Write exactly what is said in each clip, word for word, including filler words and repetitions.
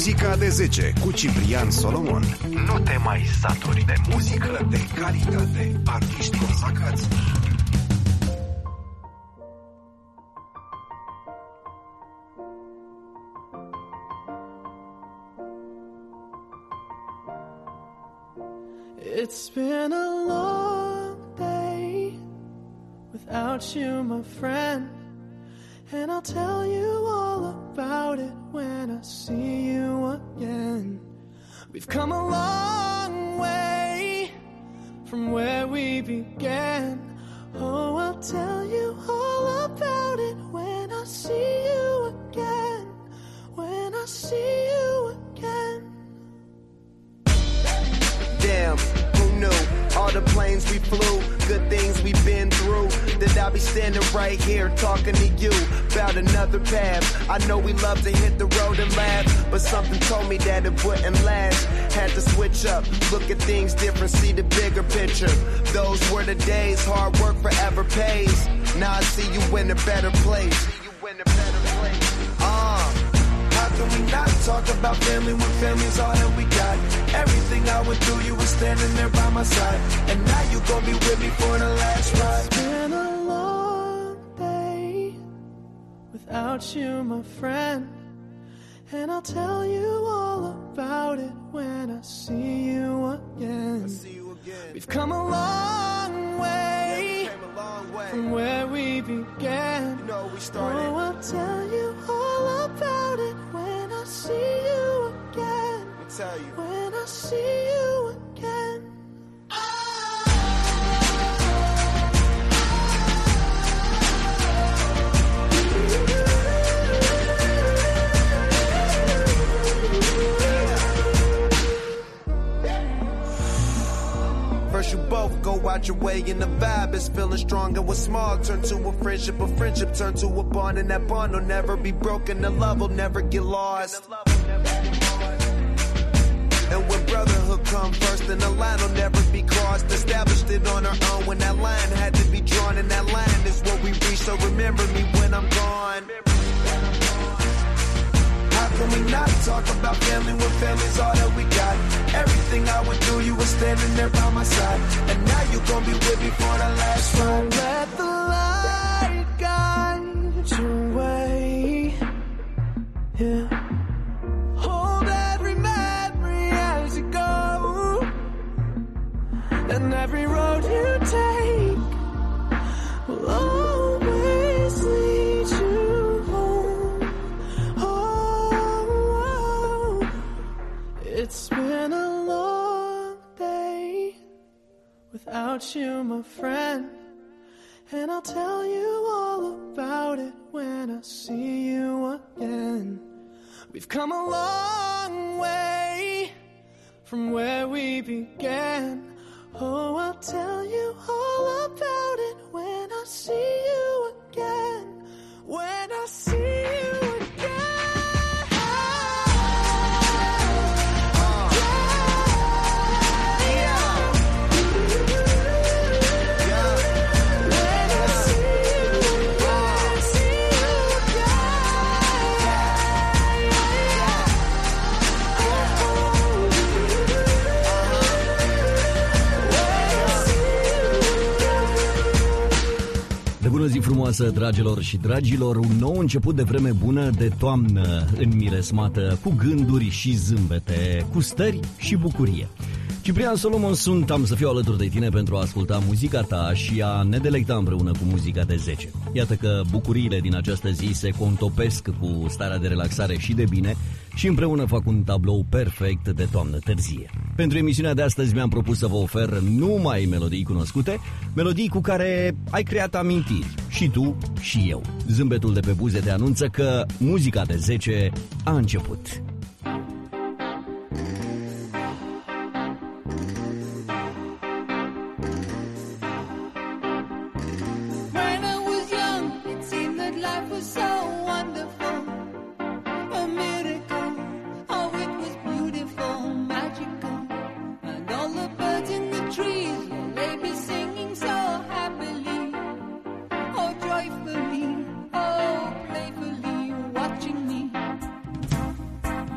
Muzica de zece cu Ciprian Solomon. Nu te mai saturi de muzică de calitate. Artiști consacați. It's been a long day without you, my friend, and I'll tell you all about it when I see you again. We've come a long way from where we began. Oh, I'll tell you all about it when I see you again. When I see you again. Damn, who knew? All the planes we flew, good things we've been through. That I'll be standing right here talking to you about another path. I know we love to hit the road and laugh, but something told me that it wouldn't last. Had to switch up, look at things different, see the bigger picture. Those were the days, hard work forever pays. Now I see you in a better place. See you in a better place. Uh. How can we not talk about family when family's all that we got? Everything I went through, you were standing there by my side, and now you gon' be with me for the last ride. It's been a long day without you, my friend, and I'll tell you all about it when I see you again. I see you again. We've come a long way, yeah, we came a long way from where we began. You know we started. Oh, I'll tell you all about it when I see you again. I'll tell you. When I see you again. First you both go out your way and the vibe is feeling strong, and what's small turn to a friendship, a friendship turn to a bond, and that bond will never be broken, the love will never get lost. And when brotherhood come first, then the line will never be crossed. Established it on our own when that line had to be drawn, and that line is what we reach, so remember me when I'm gone. How can we not talk about family when family's all that we got? Everything I went through, you were standing there by my side, and now you gon' be with me for the last ride. Let the light guide your way. Yeah. Hold every memory as you go, and every road you take will always lead you home. Oh, it's been a long day without you, my friend, and I'll tell you all about it when I see you again. We've come a long way from where we began. Oh, I'll tell you all about it when I see you again. When I see you again. Bună zi frumoasă, dragilor și dragilor, un nou început de vreme bună de toamnă înmiresmată, cu gânduri și zâmbete, cu stări și bucurie. Ciprian Solomon sunt, am să fiu alături de tine pentru a asculta muzica ta și a ne delecta împreună cu muzica de zece. Iată că bucuriile din această zi se contopesc cu starea de relaxare și de bine și împreună fac un tablou perfect de toamnă târzie. Pentru emisiunea de astăzi mi-am propus să vă ofer numai melodii cunoscute, melodii cu care ai creat amintiri, și tu și eu. Zâmbetul de pe buze te anunță că muzica de zece a început. Joyfully, oh, playfully watching me.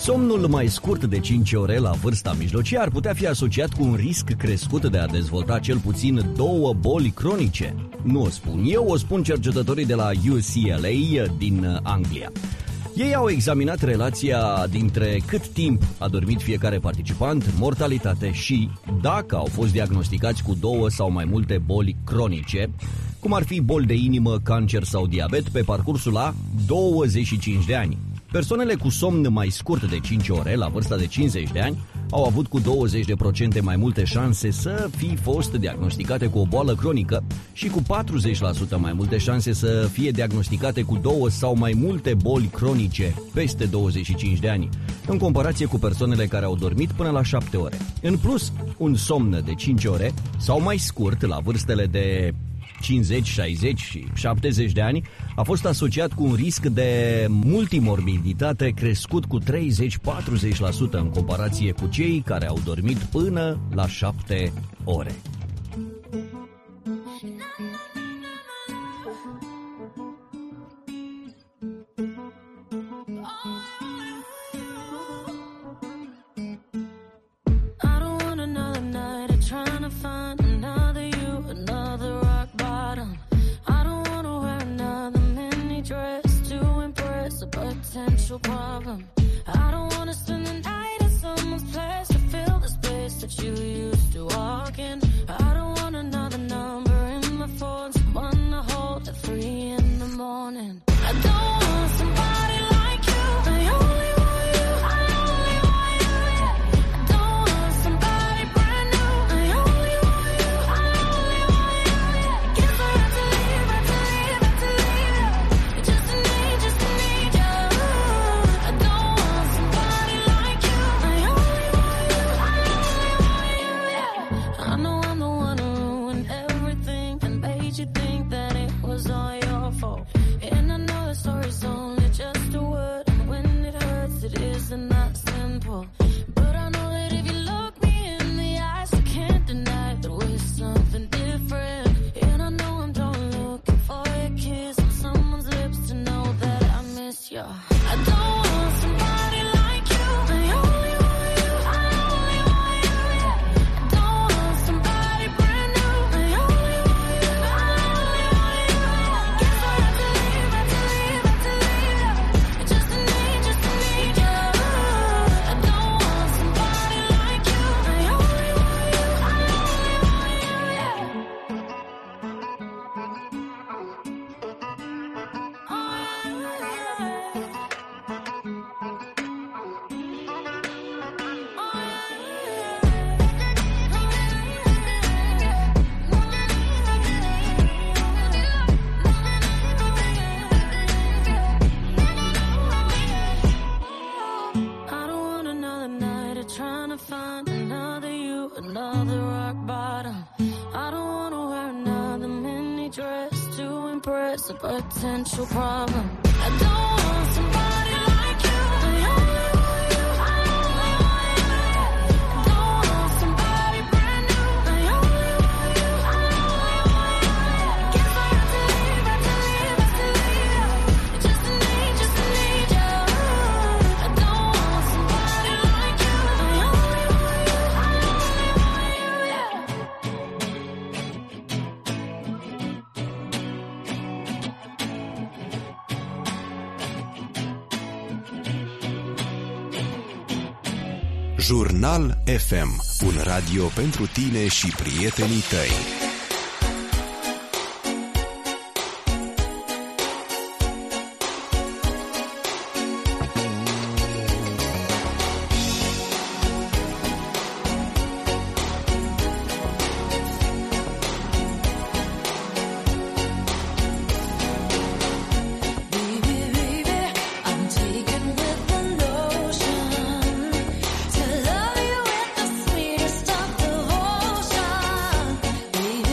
Somnul mai scurt de cinci ore la vârsta mijlocie ar putea fi asociat cu un risc crescut de a dezvolta cel puțin două boli cronice. Nu o spun eu, o spun cercetătorii de la U C L A din Anglia. Ei au examinat relația dintre cât timp a dormit fiecare participant, mortalitate și dacă au fost diagnosticați cu două sau mai multe boli cronice, cum ar fi boli de inimă, cancer sau diabet, pe parcursul a douăzeci și cinci de ani. Persoanele cu somn mai scurt de cinci ore, la vârsta de cincizeci de ani, au avut cu douăzeci la sută mai multe șanse să fi fost diagnosticate cu o boală cronică și cu patruzeci la sută mai multe șanse să fie diagnosticate cu două sau mai multe boli cronice peste douăzeci și cinci de ani, în comparație cu persoanele care au dormit până la șapte ore. În plus, un somn de cinci ore sau mai scurt la vârstele de cincizeci, șaizeci și șaptezeci de ani a fost asociat cu un risc de multimorbiditate crescut cu treizeci la patruzeci la sută în comparație cu cei care au dormit până la șapte ore. Problem. I don't wanna spend the night at someone's place to fill the space that you used to walk in. I don't want another number in my phone, someone to hold at three in the morning. I don't want somebody like you. I only want you. I only want you. Yeah. I don't want somebody brand new. I only want you. I only want you. Yeah. Guess I have to leave, have to leave, have to leave. Yeah. Just to need, just to need you. You think that it was all your fault, and I know the story's only just a word, and when it hurts it isn't that simple, but I know that if you look me in the eyes I can't deny that we're something different, and I know I'm done looking for a kiss on someone's lips to know that I miss you. I don't want somebody like you. I only want you. I only want you. Yeah. I don't want somebody brand new. I only want you. Another rock bottom. I don't wanna wear another mini dress to impress a potential problem. I don't want somebody like you. I only want you. I only want you. I don't want somebody brand new. I only want you. I only want you. Guess I have to leave, have to leave, have to leave. Just to need, just to need you. I don't want somebody like you. I only want you. I only want you. Jurnal F M, un radio pentru tine și prietenii tăi. Baby,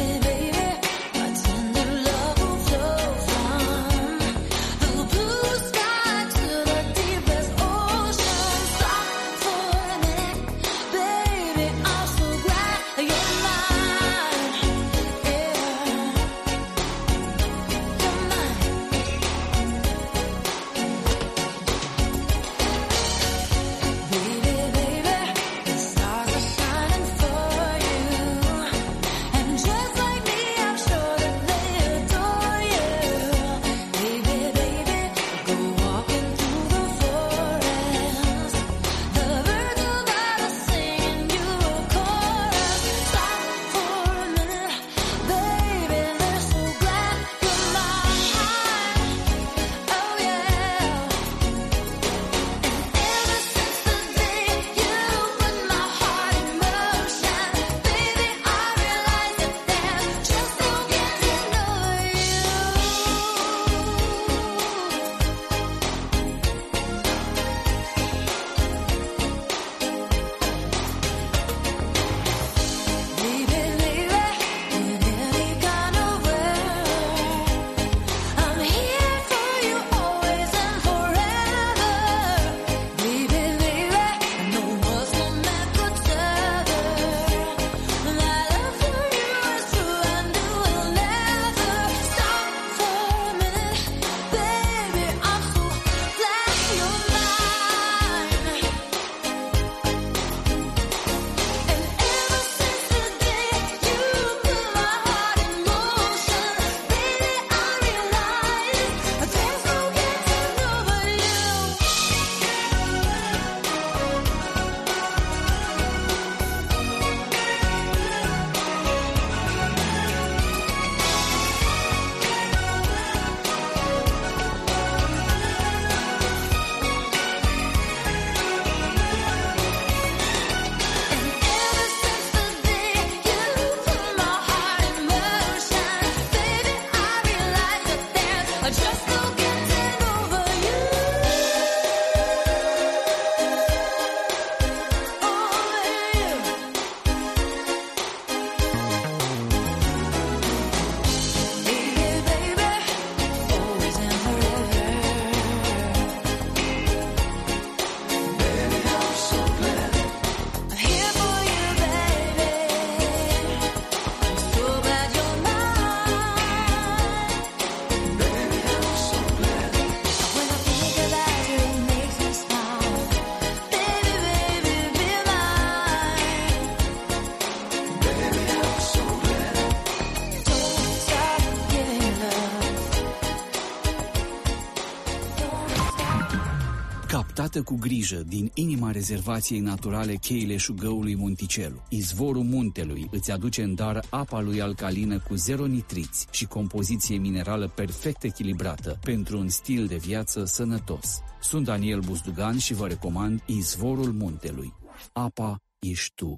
Captată cu grijă din inima rezervației naturale Cheile Șugăului Monticelu, izvorul muntelui îți aduce în dar apa lui alcalină cu zero nitriți și compoziție minerală perfect echilibrată pentru un stil de viață sănătos. Sunt Daniel Buzdugan și vă recomand Izvorul Muntelui. Apa ești tu.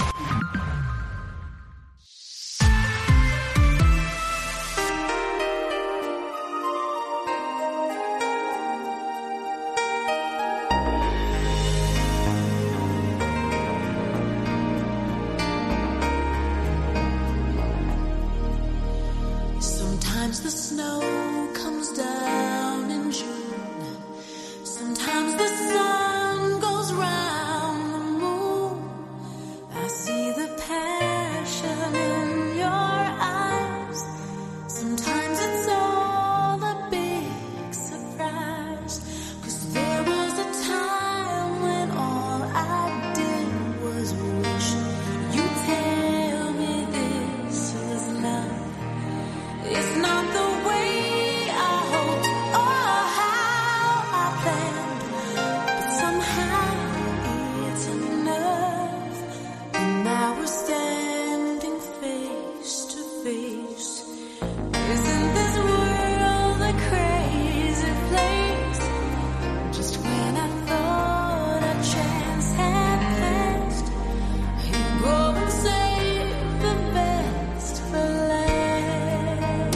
Sometimes the snow comes down in June. Sometimes the sun goes round the moon. I see the passion in your eyes. Sometimes it's all a big surprise. 'Cause there was a time when all I did was wish you tell me this is love. It's not the way I hoped or how I planned, but somehow it's enough. And now we're standing face to face. Isn't this world a crazy place? Just when I thought a chance had passed, you go and save the best for last.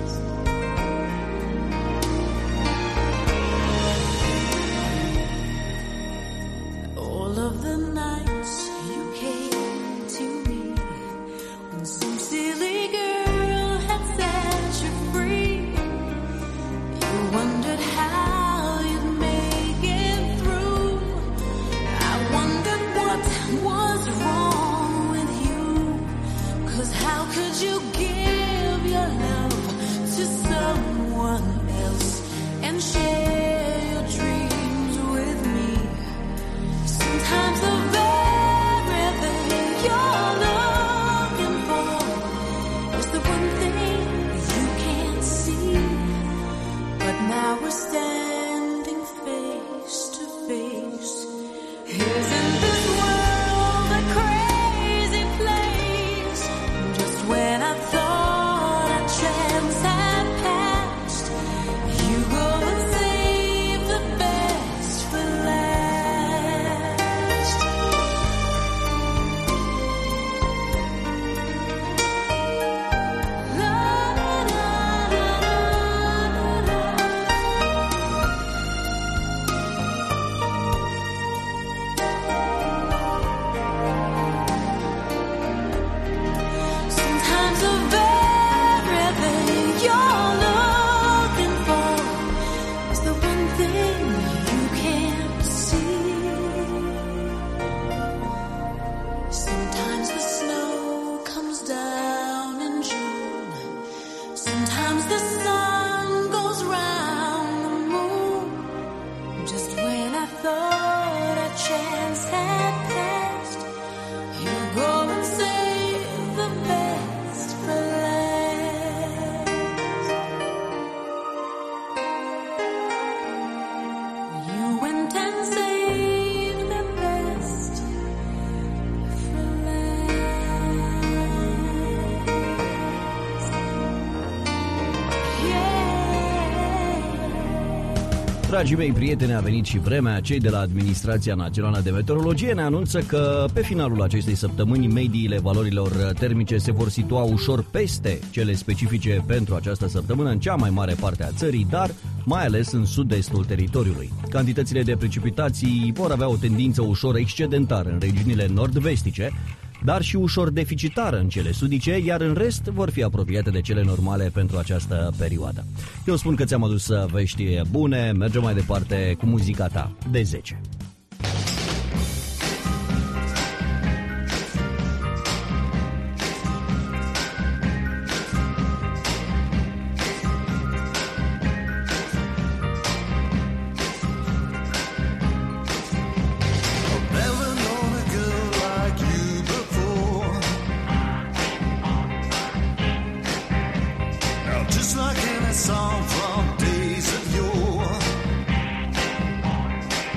All of the nights you came to me, when some silly girl had set you free, you wondered how you'd make it through. I wondered what was wrong with you, 'cause how could you give your love to someone else and share your dreams with me? Sometimes the very thing you're looking for is the one thing you can't see. But now we're standing face to face. Isn't this world a crazy place? Just when I thought a chance had passed, you go and save the best for last. La, la, la, la, la, la. Sometimes the very thing you're looking for is the one thing you can't see. Sometimes the snow comes down in June. Sometimes the sun goes round the moon. Just when I thought a chance had passed, you go and save the best for last. You went and saved the best for last. Yeah. Dragii mei prieteni, a venit și vremea. Cei de la Administrația Națională de Meteorologie ne anunță că pe finalul acestei săptămâni mediile valorilor termice se vor situa ușor peste cele specifice pentru această săptămână în cea mai mare parte a țării, dar mai ales în sud-estul teritoriului. Cantitățile de precipitații vor avea o tendință ușor excedentară în regiunile nord-vestice, dar și ușor deficitară în cele sudice, iar în rest vor fi apropiate de cele normale pentru această perioadă. Eu spun că ți-am adus vești bune, mergem mai departe cu muzica ta de zece. Song from days of yore.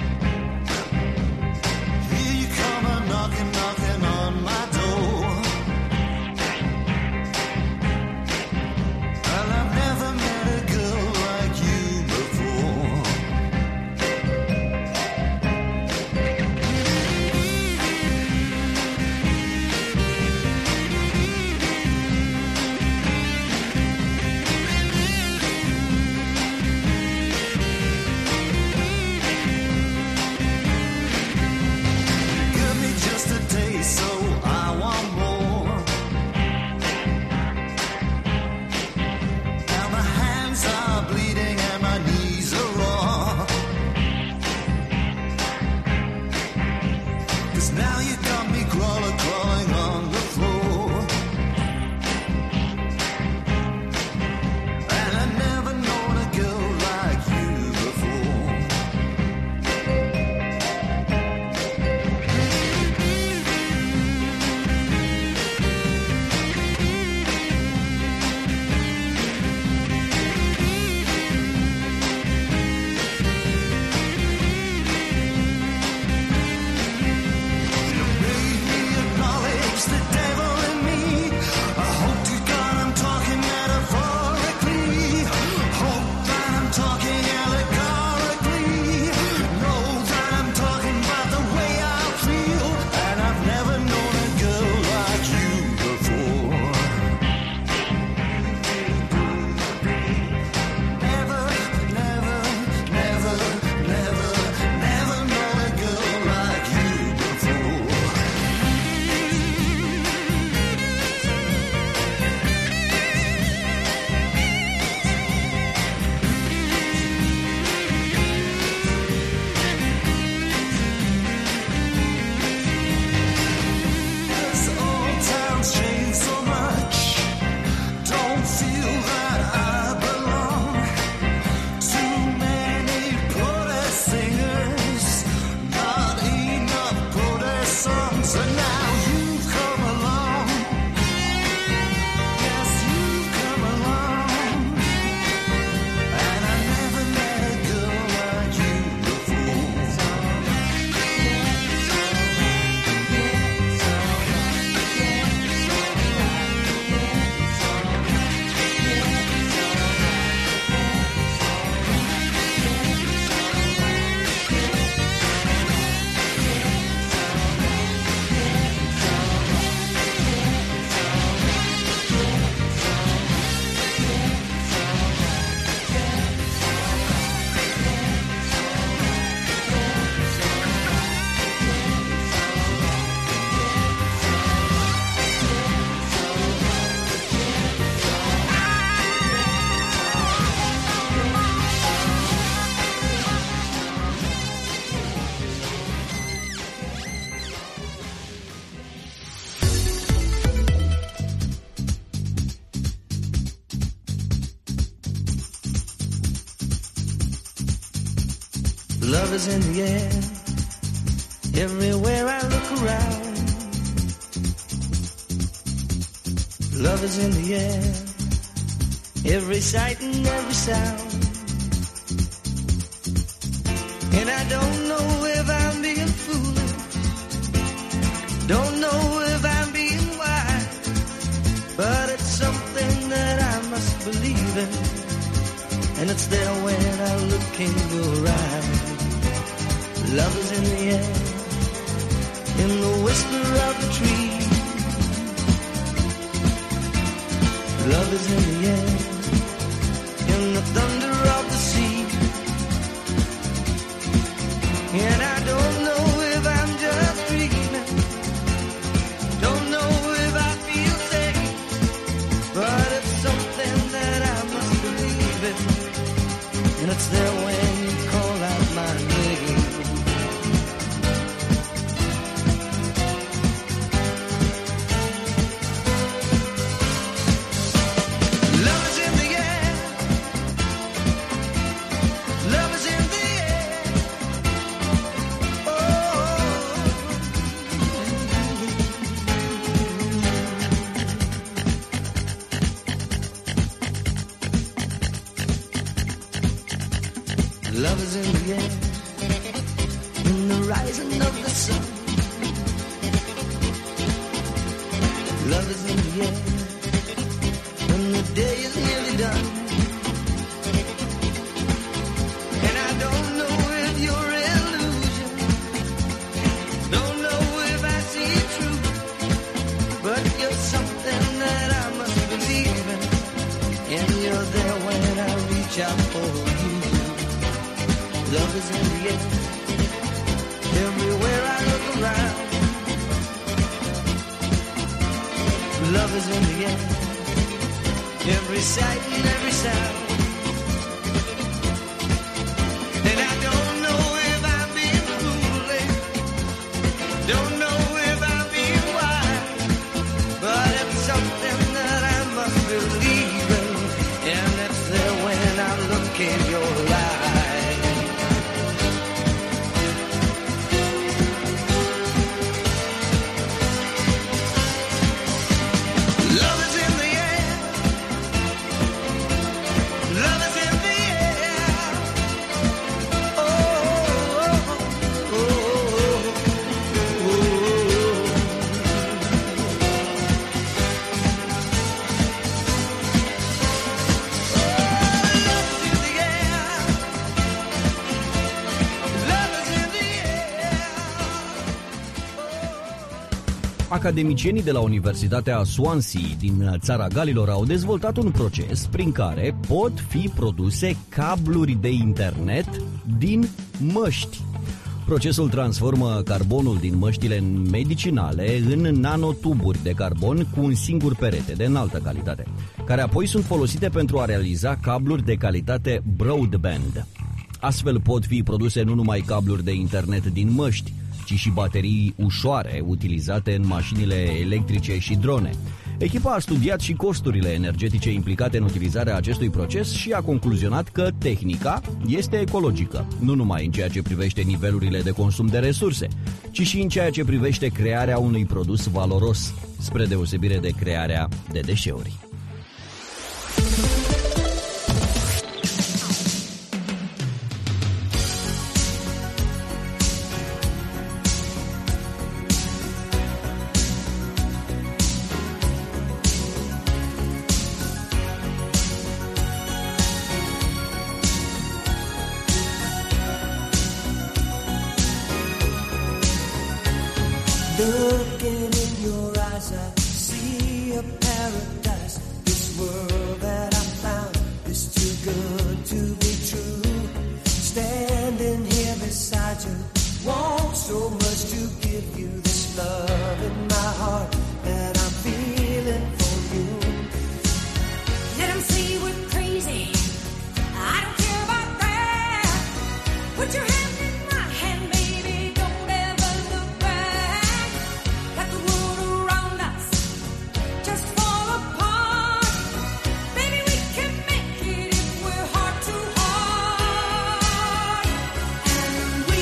Love is in the air, everywhere I look around. Love is in the air, every sight and every sound. And I don't know if I'm being foolish, don't know if I'm being wise, but it's something that I must believe in, and it's there when I look in your eyes. Love is in the air, in the whisper of the trees. Love is in the air, in the thunder of the sea. And I don't know if I'm just dreaming, don't know if I feel safe, but it's something that I must believe in, and it's there when you call out my name. Love is in the air, love is in the air. Love is in the air, in the rising of the sun. Love is in the air, when the day is nearly done. And I don't know if you're illusion, don't know if I see it true, but you're something that I must believe in, and you're there when I reach out for you. Love is in the air, everywhere I look around. Love is in the air, every sight and every sound. And I don't know if I'm being foolish, don't know if I'm being wise, but it's something that I must believe in, and it's there when I look in your eyes. Academicienii de la Universitatea Swansea din Țara Galilor au dezvoltat un proces prin care pot fi produse cabluri de internet din măști. Procesul transformă carbonul din măștile medicinale în nanotuburi de carbon cu un singur perete de înaltă calitate, care apoi sunt folosite pentru a realiza cabluri de calitate broadband. Astfel pot fi produse nu numai cabluri de internet din măști, ci și baterii ușoare utilizate în mașinile electrice și drone. Echipa a studiat și costurile energetice implicate în utilizarea acestui proces și a concluzionat că tehnica este ecologică, nu numai în ceea ce privește nivelurile de consum de resurse, ci și în ceea ce privește crearea unui produs valoros, spre deosebire de crearea de deșeuri. Looking in your eyes, I see a paradise. This world that I found is too good to be true. Standing here beside you, want so much to give you this love in my heart that I'm feeling for you. Let them say we're crazy, I don't care about that. Put your hand in my hand, baby, don't ever look back. Let the world around us just fall apart. Baby, we can make it if we're heart to heart. And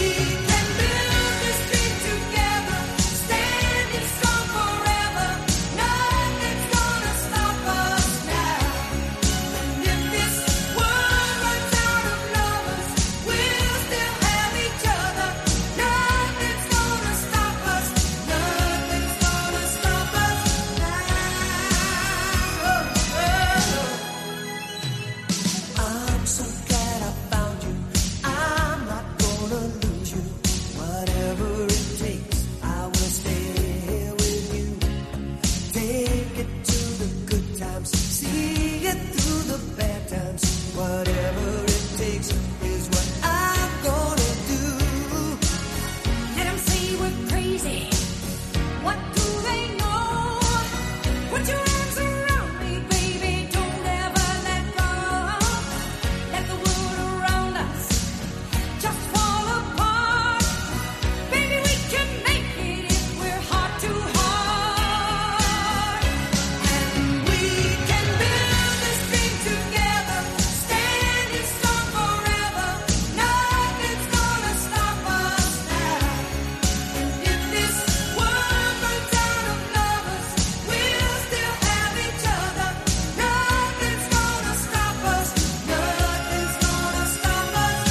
you. Whatever it takes, I will stay here with you. Take it to the good times, see it through the bad times. Whatever it takes is what I'm gonna do. Let 'em say we're crazy. What do they know? Put your arms around me, baby. Don't ever let go. Let the world around us just fall apart. Baby, we can make it if we're heart to heart. And we can build this dream together, standing strong forever. Nothing's gonna stop us now. And if this world runs out of lovers, we'll still have each other. Nothing's gonna stop us. Nothing's gonna stop us.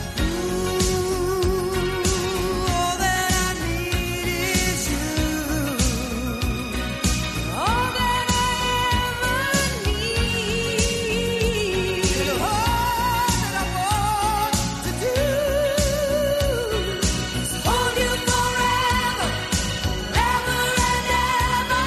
Ooh, all that I need is you. All that I ever need. And all that I want to do is hold you forever, ever and ever.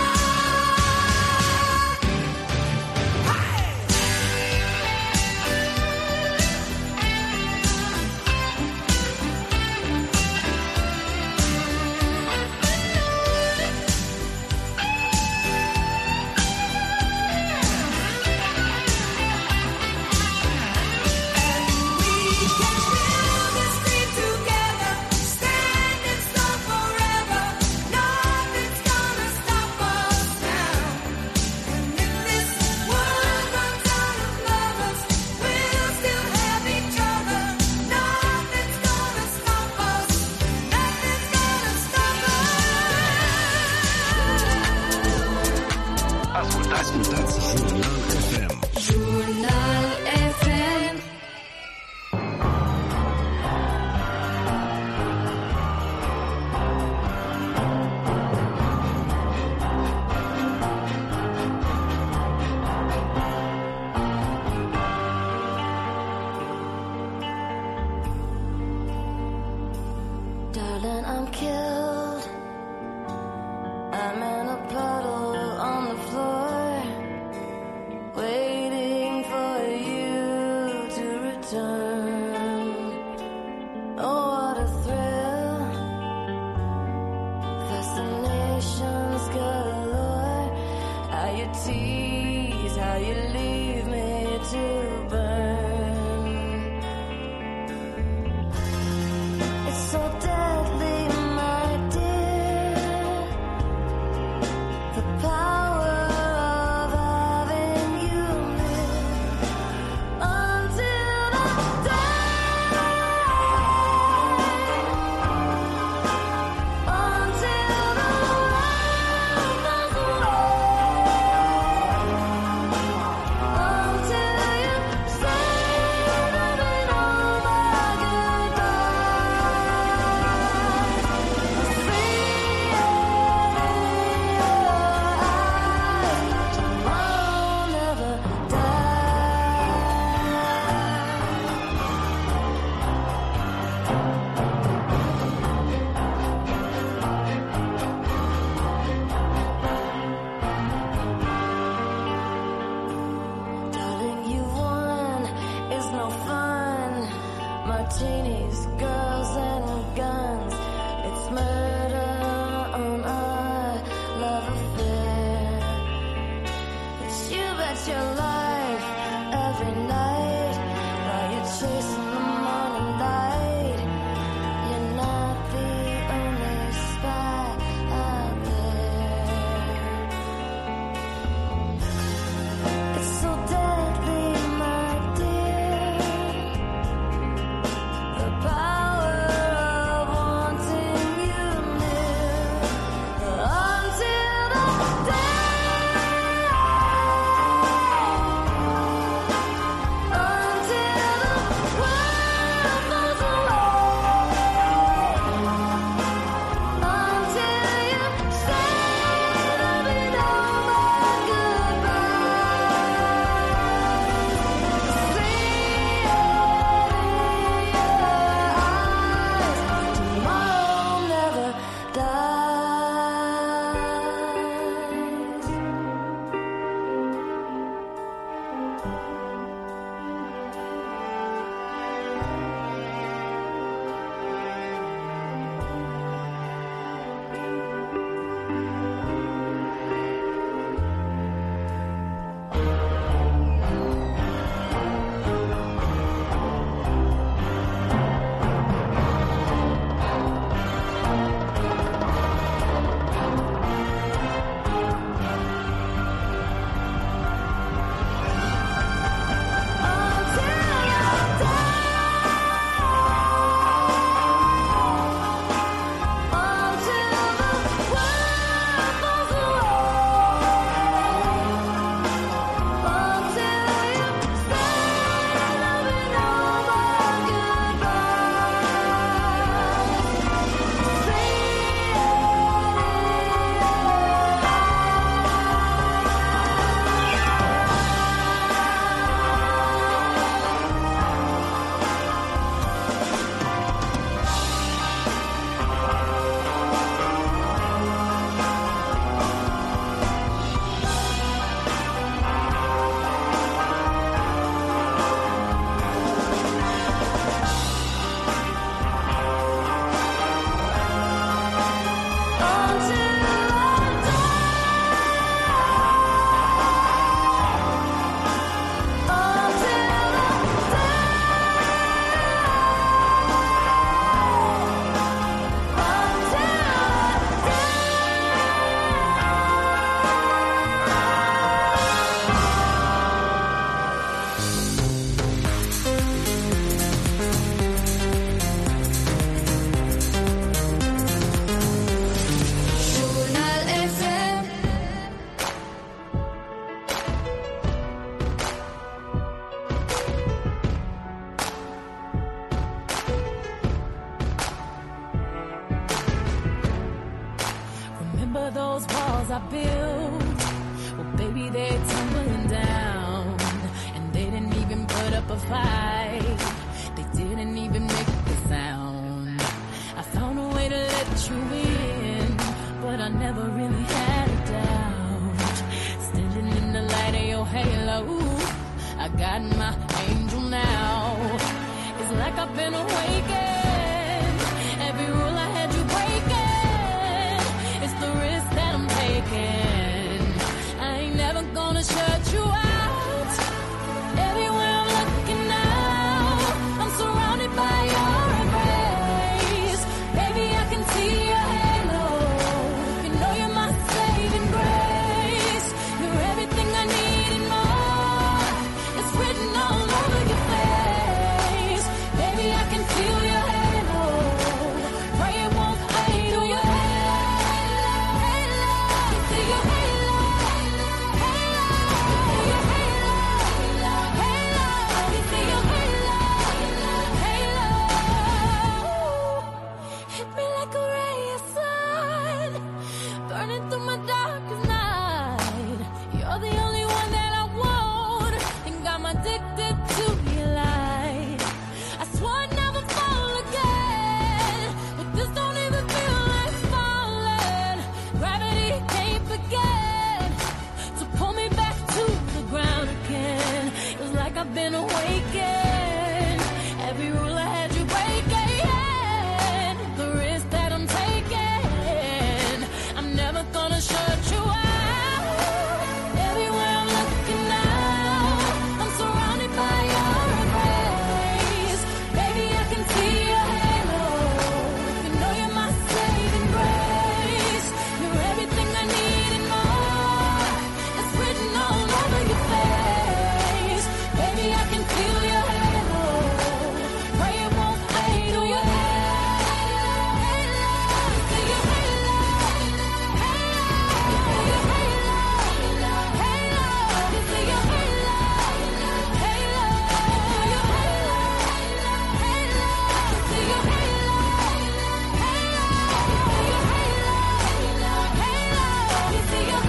We can build this dream together, standing strong forever. Nothing's gonna stop us now. And if this world runs out of lovers, we'll still have each other. Nothing's gonna stop us. Nothing's gonna stop us. Ascultați, ascultați Jurnal F M. Jurnal F M. Darling, I'm killed. I'm in a puddle on the floor, waiting for you to return. Oh, what a thrill. Fascinations galore. How you tease, how you leave me to burn. It's so deadly, my dear. The power of having you near until the day, until the world goes away, until you say nothing over goodbye. of those walls I built, well, baby, they're tumbling down. And they didn't even put up a fight. They didn't even make a sound. I found a way to let you in, but I never really had a doubt. Standing in the light of your halo, I got my angel now. It's like I've been awakened. Every rule I had you breaking. It's the risk that I'm taking. I ain't never gonna shut you out. Everywhere I'm looking now, I'm surrounded by your embrace. Baby, I can see your halo. You know you're my saving grace. You're everything I need and more. It's written all over your face. Baby, I can feel your halo. Pray it won't fade. Feel your halo. Feel your halo. Feel your halo. Feel your halo. Hit me like a ray of sun, burning through my darkest night. You're the only one that I want, and got me addicted to your light. I swore I'd never fall again, but this don't even feel like falling. Gravity can't begin to pull me back to the ground again. It was like I've been awakened. Every rule I had you breaking. The risk that I'm taking, I'm never gonna shut you out. Everywhere I'm looking now, I'm surrounded by your embrace. Baby, I can see your halo. You know you're my saving grace. You're everything I need and more. It's written all over your face. Baby, I can feel your halo. Pray it won't fade. Feel your halo. Feel your halo. Feel your halo. Feel your halo. Halo. Feel your halo. Feel your halo. Feel your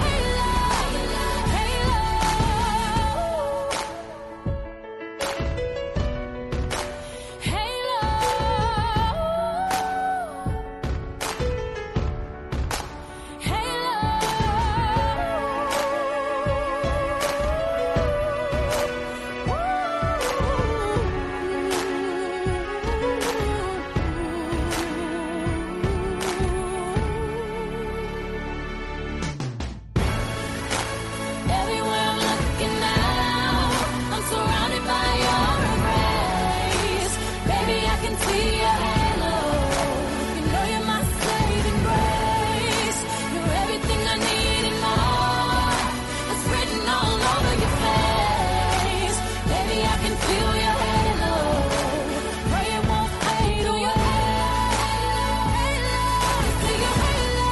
Everywhere I'm looking now, I'm surrounded by your embrace. Baby, I can see your halo. You know you're my saving grace. You're everything I need and more. It's written all over your face. Baby, I can feel your halo. Pray it won't fade. Feel your halo. Feel your halo.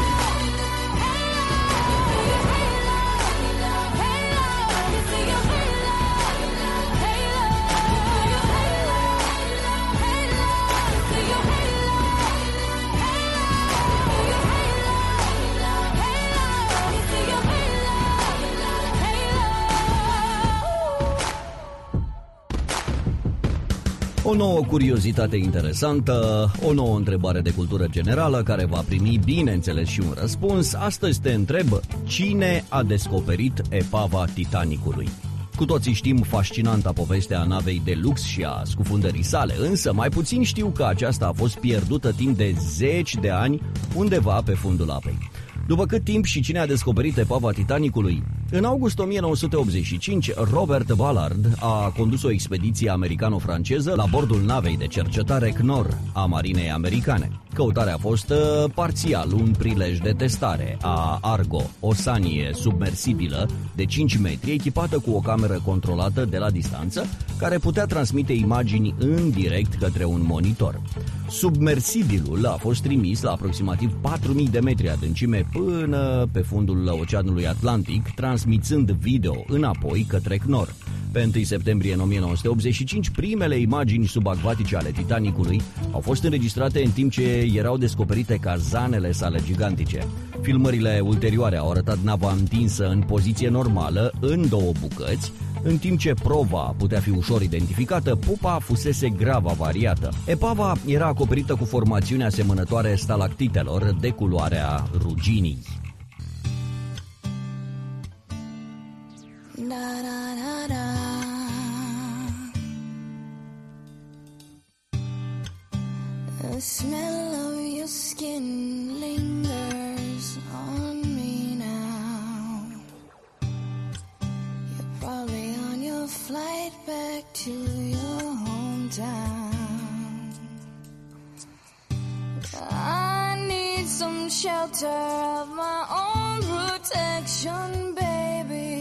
Feel your halo. Feel your halo. Feel your O nouă curiozitate interesantă, o nouă întrebare de cultură generală care va primi, bineînțeles, și un răspuns. Astăzi te întreb, cine a descoperit epava Titanicului? Cu toții știm fascinanta poveste a navei de lux și a scufundării sale, însă mai puțin știu că aceasta a fost pierdută timp de zeci de ani undeva pe fundul apei. După cât timp și cine a descoperit epava Titanicului? În august o mie nouă sute optzeci și cinci, Robert Ballard a condus o expediție americano-franceză la bordul navei de cercetare Knorr a marinei americane. Căutarea a fost parțial un prilej de testare a Argo, o sanie submersibilă de cinci metri echipată cu o cameră controlată de la distanță, care putea transmite imagini în direct către un monitor. Submersibilul a fost trimis la aproximativ patru mii de metri adâncime până pe fundul Oceanului Atlantic, transmițând video înapoi către Knorr. Pe întâi septembrie în nouăsprezece optzeci și cinci, primele imagini subacvatice ale Titanicului au fost înregistrate în timp ce erau descoperite cazanele sale gigantice. Filmările ulterioare au arătat nava întinsă în poziție normală, în două bucăți. În timp ce prova putea fi ușor identificată, pupa fusese grav avariată. Epava era acoperită cu formațiuni asemănătoare stalactitelor de culoarea ruginii. Da, da, da, da. The smell of your skin lingers on me now. You're probably on your flight back to your hometown. I need some shelter of my own protection, baby.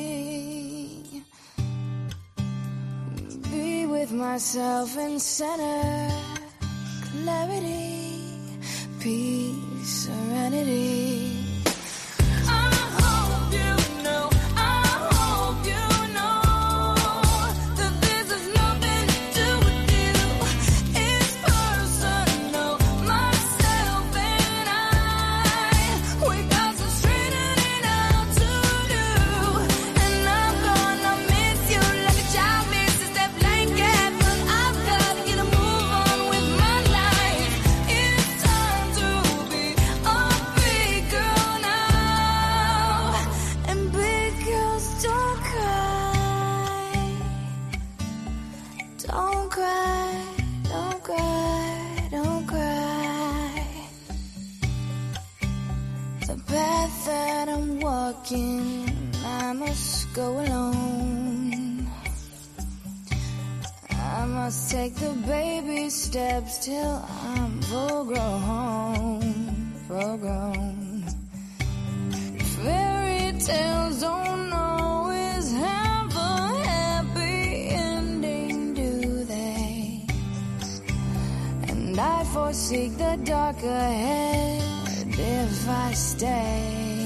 Be with myself in center, clarity, peace, serenity. I hope you know, I hope you know that this has nothing to do with you. It's personal, myself and I. We got some straightening out to do, and I'm gonna miss you like a child misses that blanket, but I've got to get a move on with my life. It's time to be a big girl now, and big girls don't cry. Don't cry, don't cry, don't cry. The path that I'm walking, I must go alone. I must take the baby steps till I'm full grown, full grown. Fairy tales don't always have a happy ending, do they? And I foresee the dark ahead if I stay.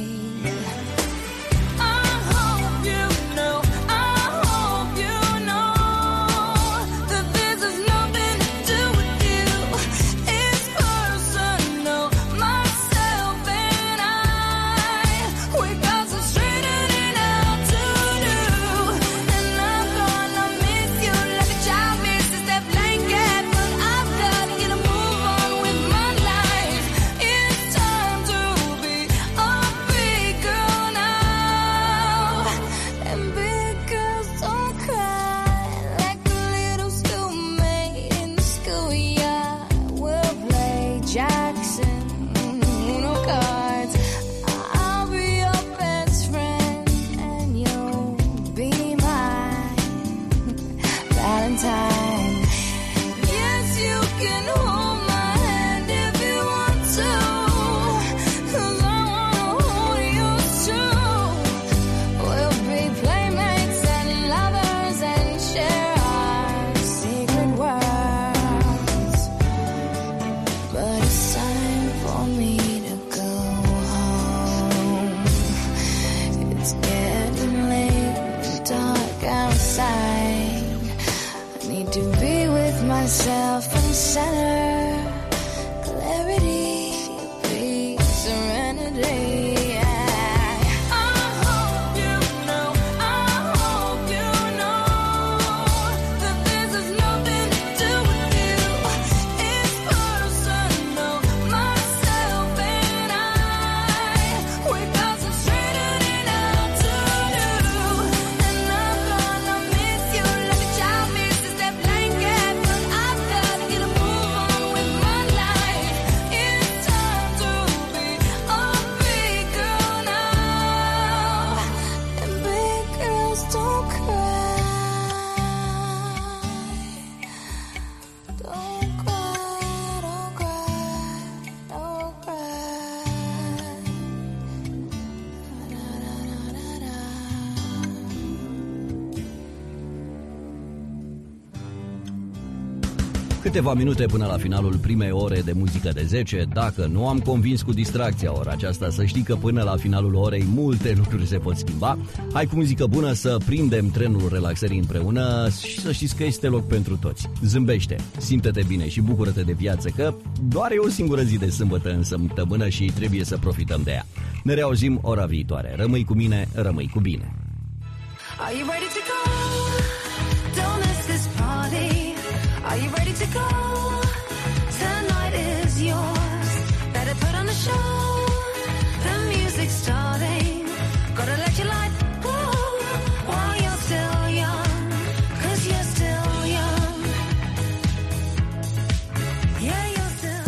I hope you know, I hope you know that this has nothing to do with you. It's personal, myself and I. We got some straightening out to do, and I'm gonna miss you like a child misses that blanket, but I've got to get a move on with my life. It's time to be a big girl now, and big girls don't cry like a little schoolmate in the schoolyard. We'll play Jackson, Uno cards. I'll be your best friend, and you'll be my Valentine. Yes, you can hold my hand if you want to, 'cause I wanna hold yours too. We'll be playmates and lovers and share our secret worlds. But it's time for me to go home. It's getting late and dark outside. I need to be with myself in center, clarity, peace, serenity. I hope you know, I hope you know that this has nothing to do with you. It's personal, myself and I. We got some straightening out to do, and I'm gonna miss you like a child misses that blanket, but I've got to get a move on Câteva minute până la finalul primei ore de muzică de zece. Dacă nu am convins cu distracția ora aceasta, să știi că până la finalul orei multe lucruri se pot schimba. Hai cu muzică bună să prindem trenul relaxării împreună și să știți că este loc pentru toți. Zâmbește, simte-te bine și bucură-te de viață, că doar e o singură zi de sâmbătă în săptămână și trebuie să profităm de ea. Ne reauzim ora viitoare. Rămâi cu mine, rămâi cu bine. Are you ready to go? Don't miss this party. Are you ready to go? Tonight is yours. Better put on the show. The music's starting. Gotta let your light go while you're still young. 'Cause you're still young. Yeah, you're still.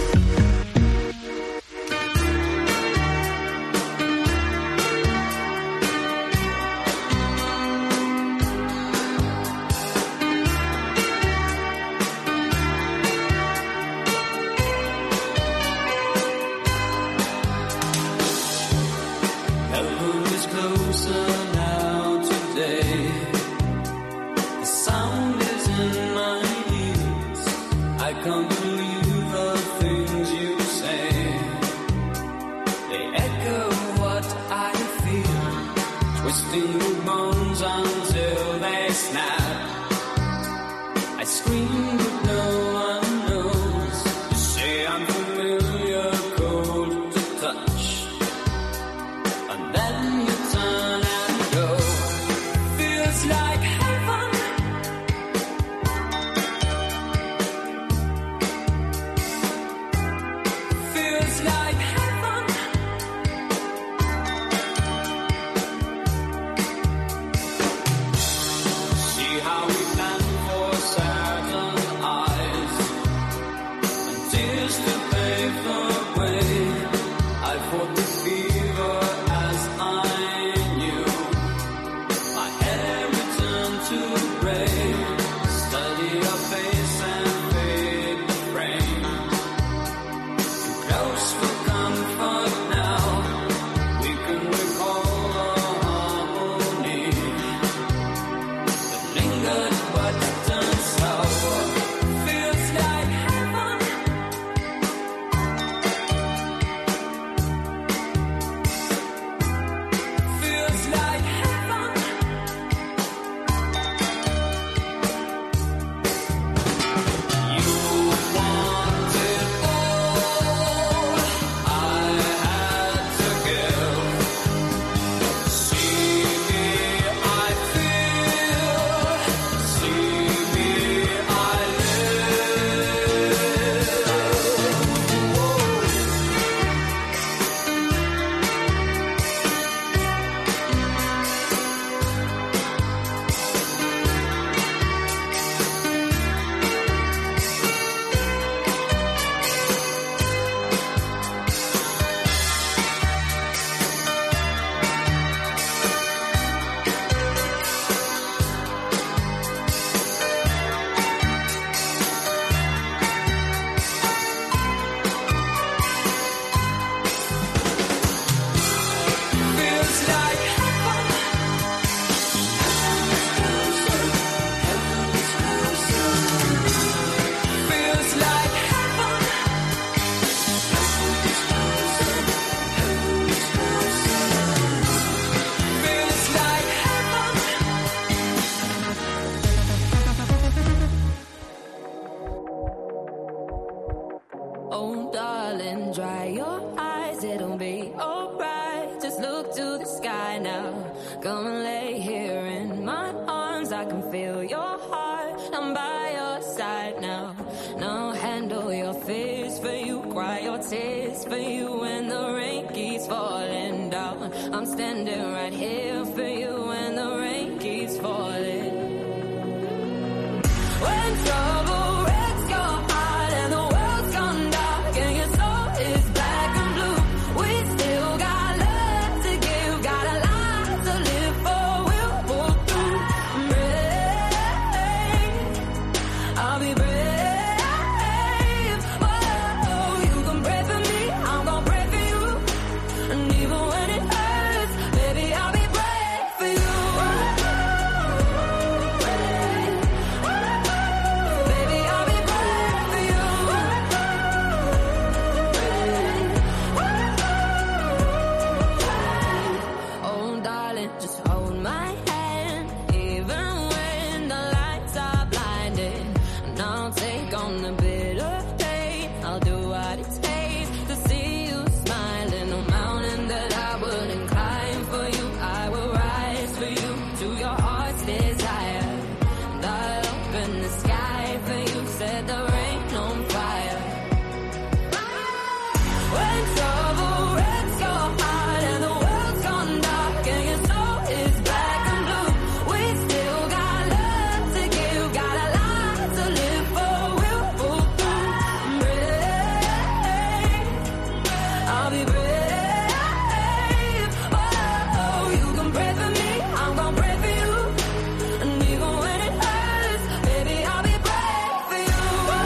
I'm standing right here for you when the rain keeps falling. When trouble wrecks your heart and the world's gone dark and your soul is black and blue, we still got love to give, got a life to live for. We'll pull through. Brave, I'll be brave. Oh, you can pray for me, I'm gonna pray for you, and even when it hurts, baby, I'll be brave. When trouble wrecks your heart and the world's gone dark and your soul is black and blue, we still got love to give, got a lot to live for. We'll pull through. Brave, I'll be brave. Oh, you can pray for me, I'm gonna pray for you. And even when it hurts, baby, I'll be brave for you.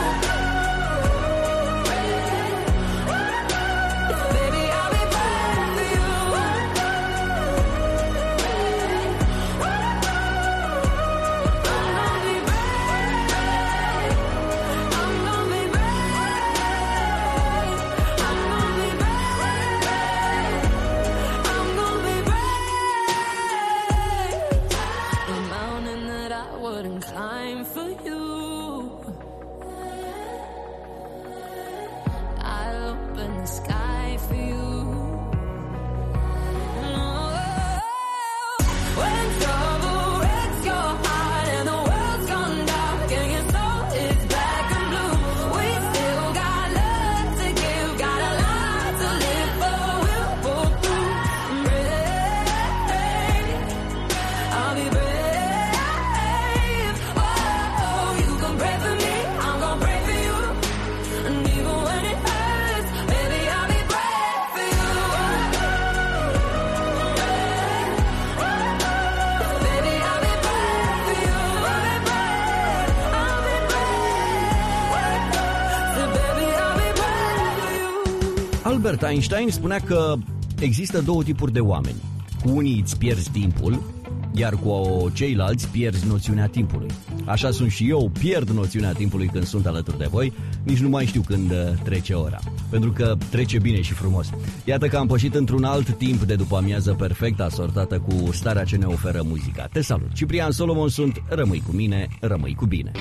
Baby, I'll be brave for you. I'm gonna be brave. I'm gonna be brave. I'm gonna be brave. I'm gonna be brave. The mountain that I wouldn't climb for you, I'll open the sky for you. When trouble wrecks your heart and the world's gone dark and your soul is black and blue, we still got love to give, got a lot to live for. We'll pull through. Brave, I'll be brave. Oh, you can pray for me, I'm gonna pray for you. And even when it hurts, baby, I'll be brave for you. Baby, I'll be brave for you. I'll be brave. I'll be brave. So baby, I'll be brave for you. Albert Einstein spunea că există două tipuri de oameni. Cu unii îți pierzi timpul, iar cu ceilalți pierzi noțiunea timpului. Așa sunt și eu, pierd noțiunea timpului când sunt alături de voi, nici nu mai știu când trece ora, pentru că trece bine și frumos. Iată că am pășit într-un alt timp de după amiază perfect asortată cu starea ce ne oferă muzica. Te salut, Ciprian Solomon sunt, rămâi cu mine, rămâi cu bine.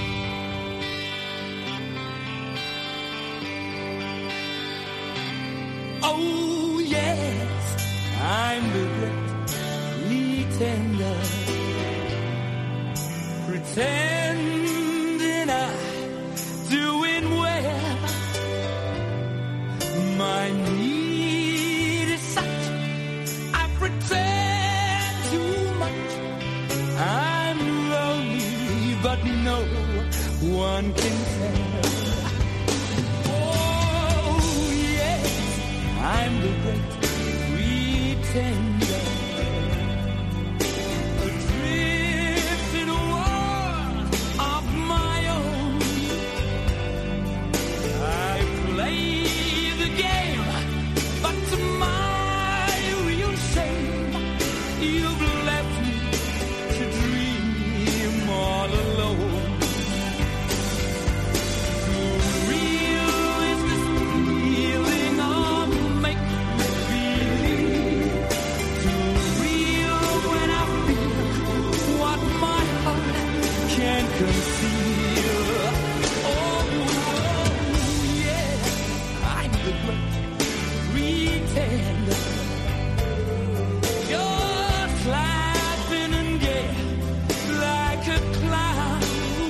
Oh yes, I'm the great pretender, pretending I'm doing well. My need is such, I pretend too much. I'm lonely, but no one can tell. Oh yes, I'm the great pretender, adrift in a world of my own. I play the game, but to my real shame, you've left me to dream all alone. Too real is this feeling of make-believe. Too real when I feel what my heart can't conceal. Oh, yeah, I'm the great pretender, just laughing and gay like a clown.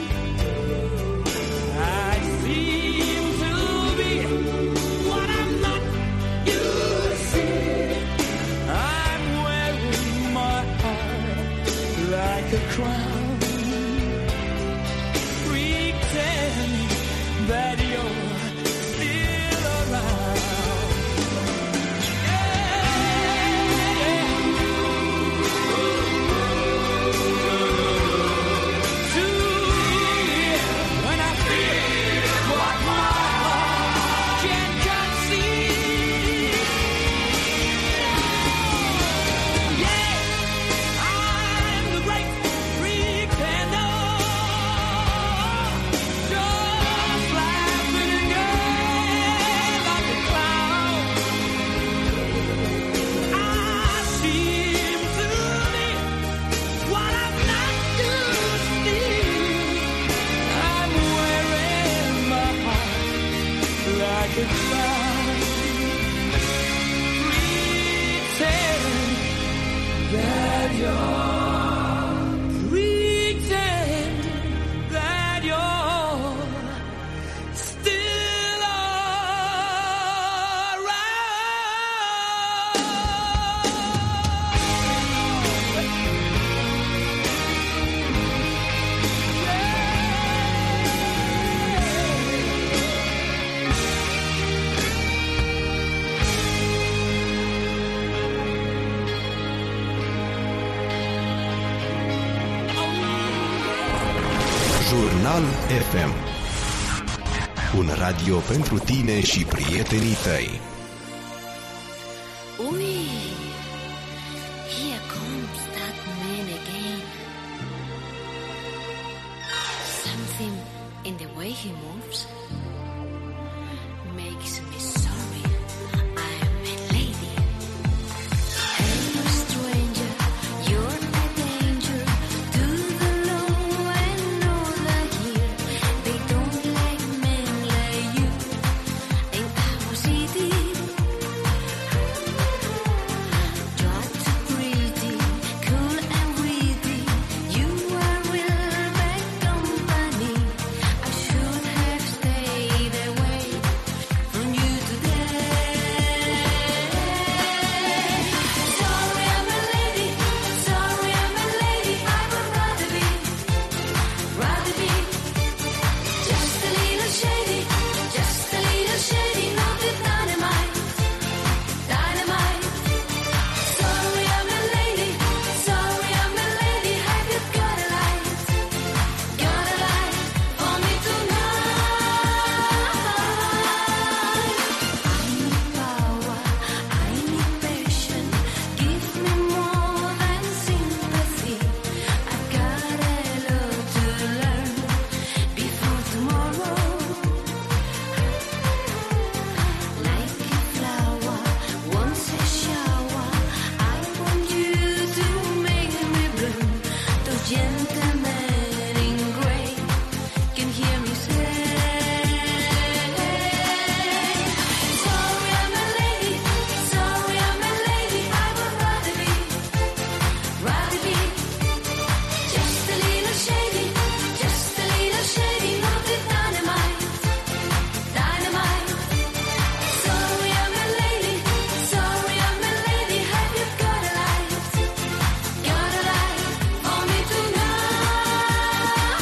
I seem to be what I'm not, you see. I'm wearing my heart like a crown, pretending that you're still around. Too real when I feel what my heart can't conceive. Yeah, I'm the great pretender, just laughing again like a clown. I seem to be what I'm not used to. I'm wearing my heart like a crown, pretend that you're, pretend that you're still around. Jurnal F M. Un radio pentru tine și prietenii tăi. Ui, here comes that man again. Something in the way he moves makes me sorry. I am a lady. Hello, stranger, you're a danger to the low and all the here. They don't like men like you in our city. You're too pretty, cool and witty. You are real bad company. I should have stayed away from you today. Sorry, I'm a lady. Sorry, I'm a lady. I would rather be, rather be just a little shady, just a little shady, not with dynamite, dynamite. Sorry, I'm a lady. Sorry, I'm a lady. Have you got a light? Got a light for me tonight? I need power. I need passion. Give me more than sympathy. I got a lot to learn before tomorrow. Like a flower wants a shower, I want you to make me bloom. The gentleman in grey can hear me say, sorry, I'm a lady. Sorry, I'm a lady. I would rather be, rather be just a little shady, just a little shady, not with dynamite, dynamite. Sorry, I'm a lady. Sorry, I'm a lady. Have you got a light? Got a light for me tonight?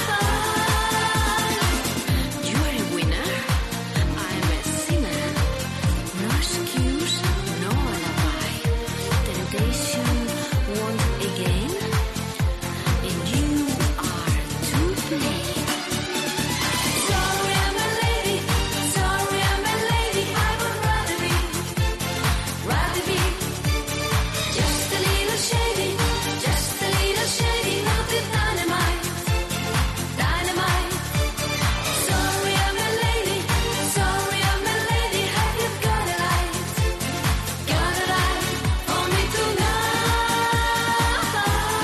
You're a winner. I'm a sinner. No excuse, no alibi. Temptation won't again, and you are to blame. Sorry, I'm a lady. Sorry, I'm a lady. I would rather be, rather be just a little shady, just a little shady, not with dynamite, dynamite. Sorry, I'm a lady. Sorry, I'm a lady. Have you got a light? Got a light for me tonight?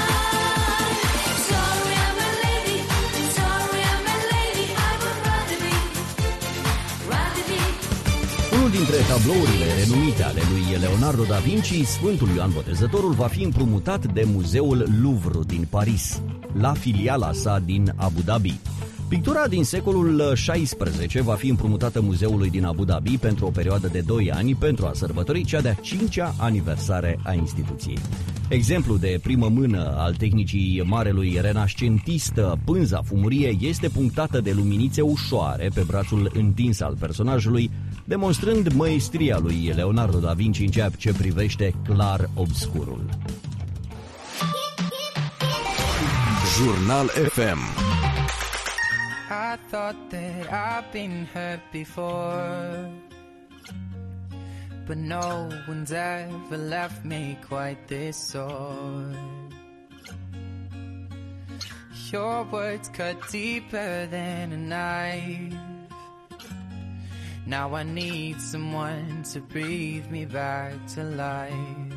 Sorry, I'm a lady. Sorry, I'm a lady. I would rather be, rather be. Unul dintre tablourile renumite ale lui Leonardo da Vinci, Sfântul Ioan Botezătorul, va fi împrumutat de Muzeul Louvre din Paris, la filiala sa din Abu Dhabi. Pictura din secolul șaisprezece va fi împrumutată muzeului din Abu Dhabi pentru o perioadă de doi ani pentru a sărbători cea de-a cincea aniversare a instituției. Exemplu de primă mână al tehnicii marelui renascentist, pânza fumurie este punctată de luminițe ușoare pe brațul întins al personajului, demonstrând măestria lui Leonardo da Vinci în ceea ce privește clar obscurul. Jurnal F M. I thought that I've been hurt before, but no one's ever left me quite this sore. Your words cut deeper than a knife. Now I need someone to breathe me back to life.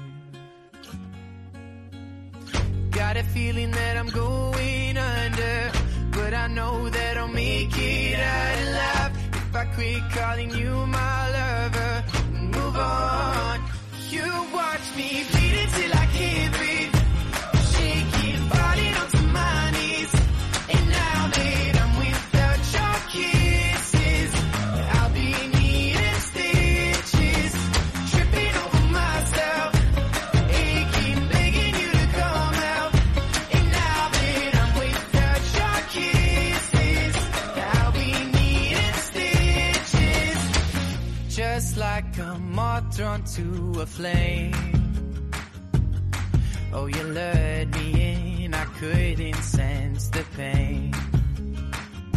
Got a feeling that I'm going under, but I know that I'll make it out alive if I quit calling you my lover and move on. You watch me bleed until I can't breathe, shaking, falling onto my knees. And now that I'm without your kisses, I'll be needing stitches, tripping over myself, aching, begging you to come out. And now that I'm without your kisses, I'll be needing stitches, just like a moth drawn to a flame. Oh, you lured me in, I couldn't sense the pain.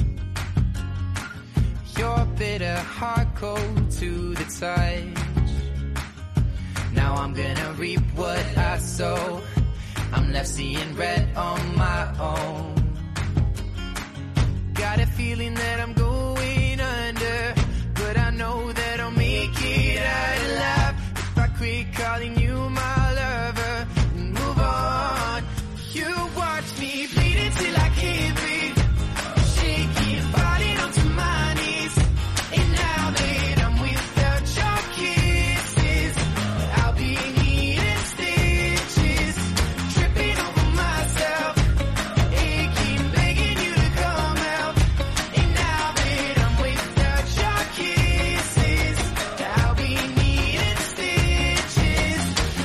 Your bitter heart cold to the touch. Now I'm gonna reap what I sow. I'm left seeing red on my own. Got a feeling that I'm going under, but I know that I'll make it out alive if I quit calling you my lover and move on. You watch me bleed till I can't breathe, shaking, falling onto my knees. And now that I'm without your kisses, I'll be needing stitches, tripping over myself, aching, begging you to come out. And now that I'm without your kisses, I'll be needing stitches.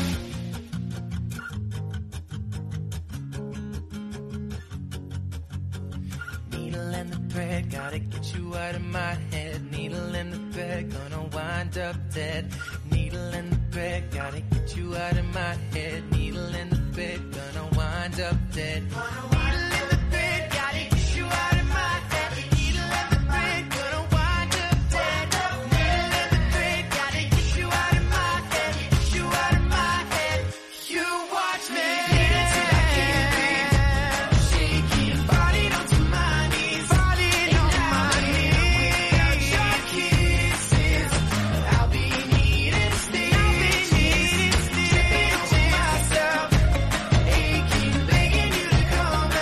Needle and the thread, gotta get you out of my head. Needle and the thread, gonna wind up dead. Needle and the thread, gotta get you out of my head. Needle and the thread, gonna wind up dead. Needle and the thread, gotta get you out of my head. Needle and the thread, gonna wind up dead. Needle and the thread, gotta get you out of my head. Get you out of my head. You watch me bleed till I can't breathe, shaking, falling onto my knees, falling on my knees. Without your kisses, I'll be needing stitches, tripping over myself, aching, begging you to come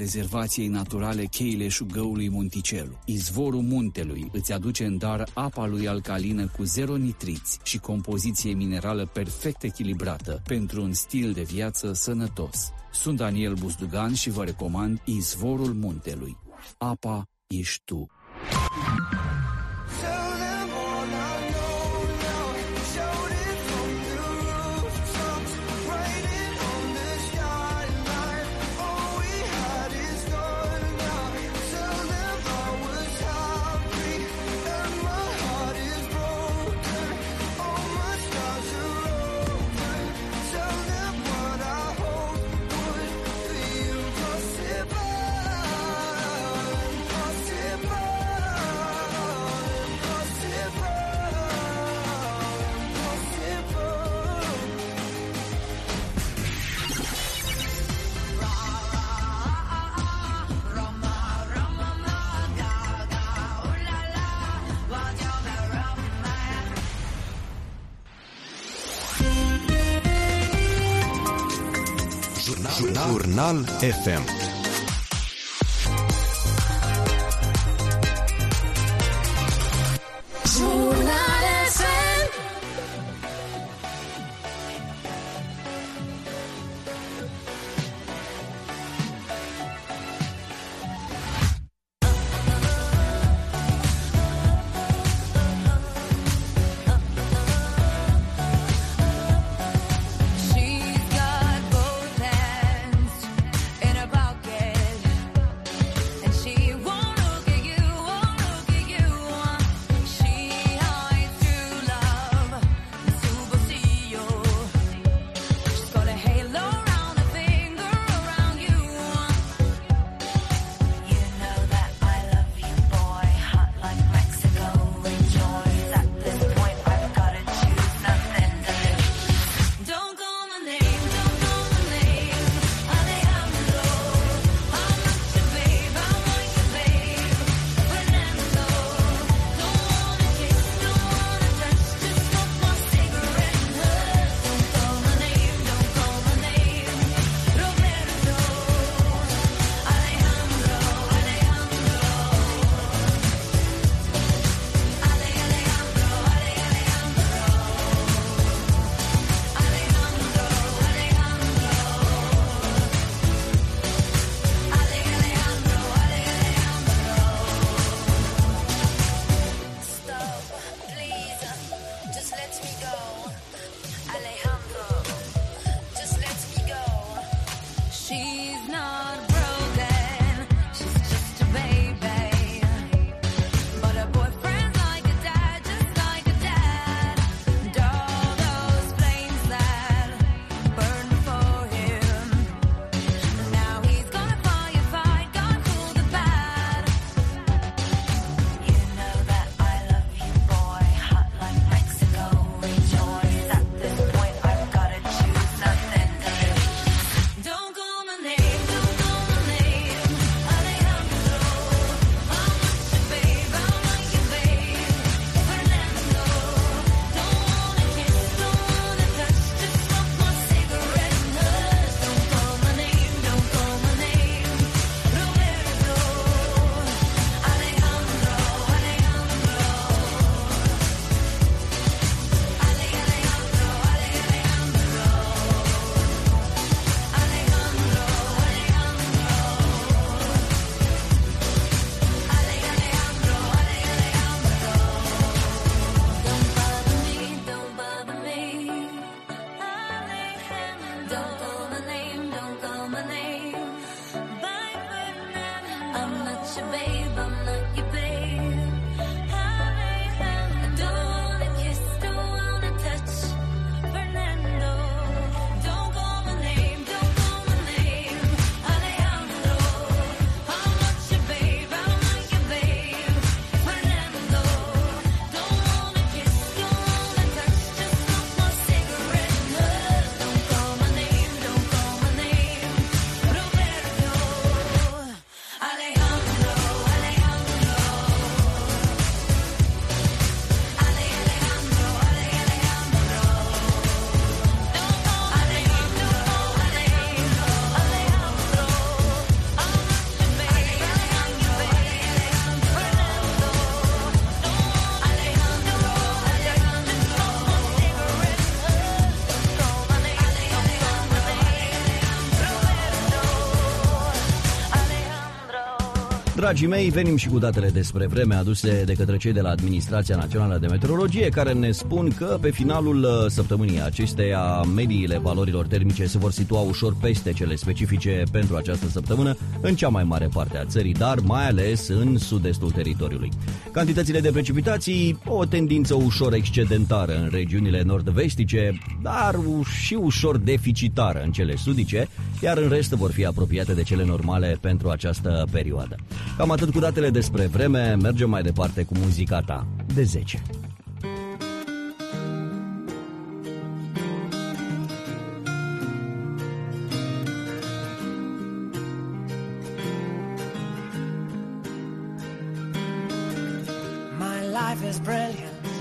rezervației naturale Cheile Șugăului Monticelu. Izvorul muntelui îți aduce în dar apa lui alcalină cu zero nitriți și compoziție minerală perfect echilibrată pentru un stil de viață sănătos. Sunt Daniel Buzdugan și vă recomand Izvorul muntelui. Apa ești tu. Jurnal F M. Jurnal F M. She's got both hands in her pocket. Dragii mei, venim și cu datele despre vreme aduse de către cei de la Administrația Națională de Meteorologie, care ne spun că pe finalul săptămânii acesteia mediile valorilor termice se vor situa ușor peste cele specifice pentru această săptămână în cea mai mare parte a țării, dar mai ales în sud-estul teritoriului. Cantitățile de precipitații, o tendință ușor excedentară în regiunile nord-vestice, dar și ușor deficitară în cele sudice, iar în rest vor fi apropiate de cele normale pentru această perioadă. Cam atât cu datele despre vreme, mergem mai departe cu muzica ta de zece. My life is brilliant.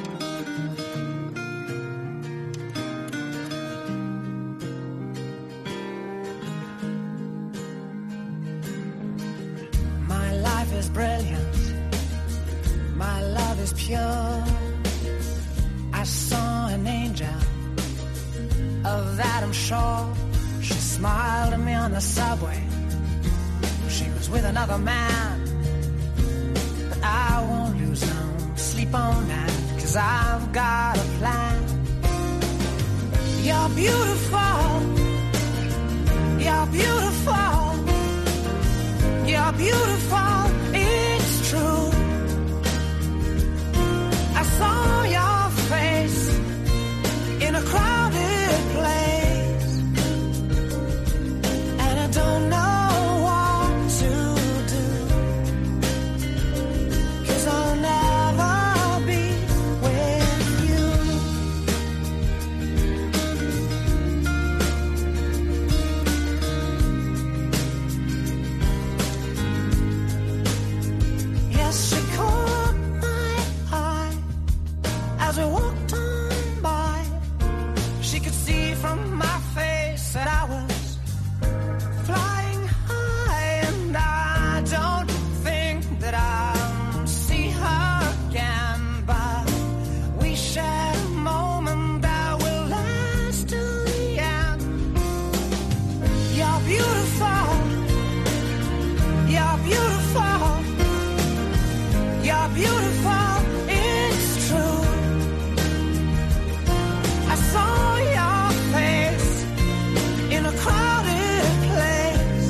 Is brilliant, my love is pure. I saw an angel, of that I'm sure. She smiled at me on the subway. She was with another man, but I won't lose no sleep on that, 'cause I've got a plan. You're beautiful, you're beautiful, you're beautiful. It's true. I saw your face in a crowded place, and I don't know what to do, 'cause I'll never be with you. Yes, she caught my eye as we walked on by. She could see from my face that I was flying high, and I don't think that I'll see her again, but we shared a moment that will last till the end. You're beautiful, you're beautiful, you're beautiful, it's true. I saw your face in a crowded place,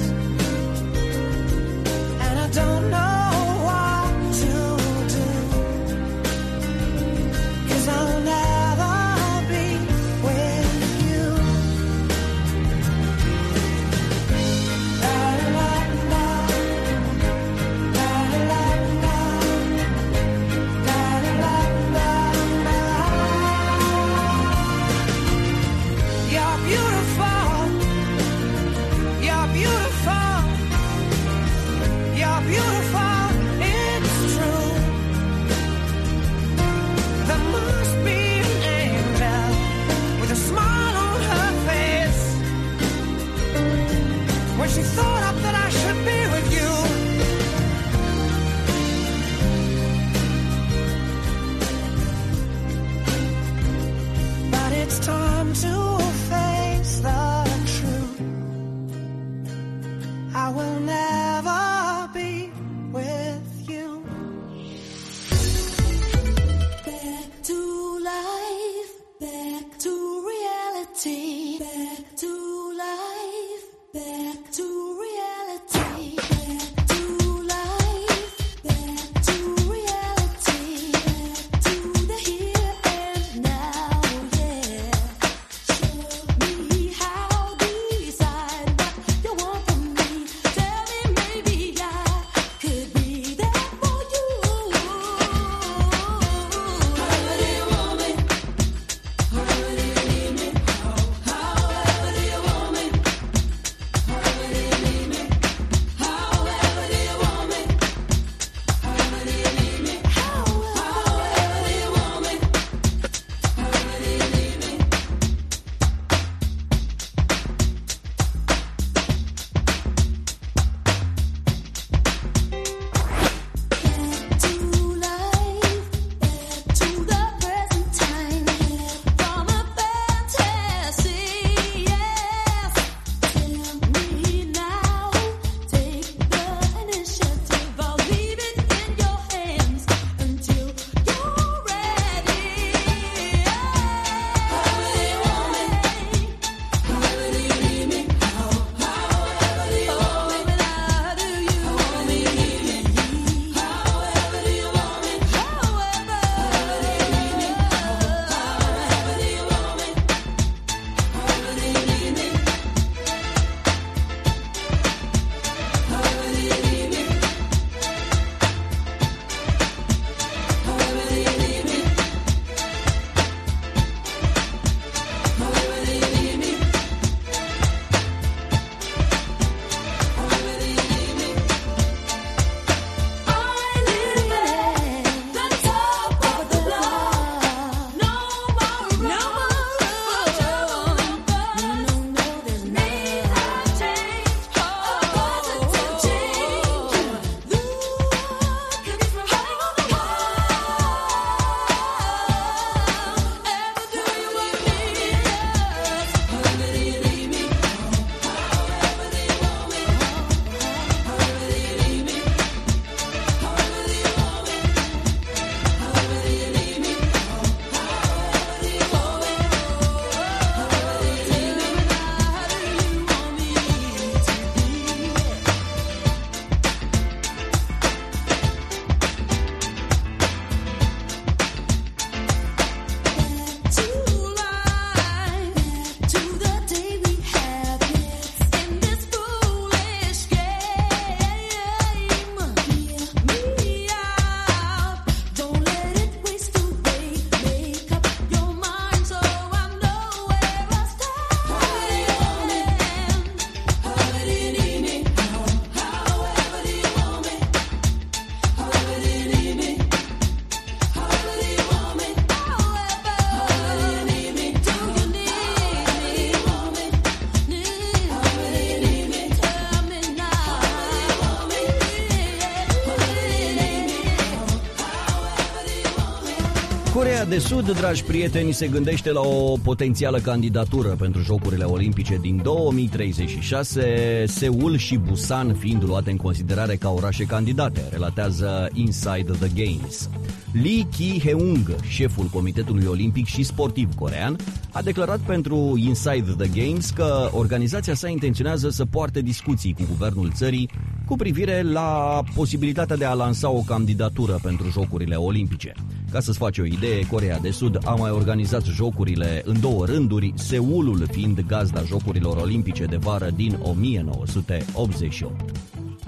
and I don't know what to do, 'cause I'll never be with you. La la la, la la la, la la la la. You're beautiful, you're beautiful, you're beautiful, it's true. There must be an angel with a smile on her face when she thought up that I should be with you. But it's time to face the truth. I will never be with you. Back to life, back to reality, back to life, back to reality, back to life, back to reality, back to the here and now, yeah. Coreea de Sud, dragi prieteni, se gândește la o potențială candidatură pentru Jocurile Olimpice din două mii treizeci și șase, Seul și Busan fiind luate în considerare ca orașe candidate, relatează Inside the Games. Lee Ki-heung, șeful Comitetului Olimpic și Sportiv Corean, a declarat pentru Inside the Games că organizația sa intenționează să poarte discuții cu guvernul țării cu privire la posibilitatea de a lansa o candidatură pentru Jocurile Olimpice. Ca să-ți faci o idee, Coreea de Sud a mai organizat jocurile în două rânduri, Seulul fiind gazda Jocurilor Olimpice de vară din o mie nouă sute optzeci și opt.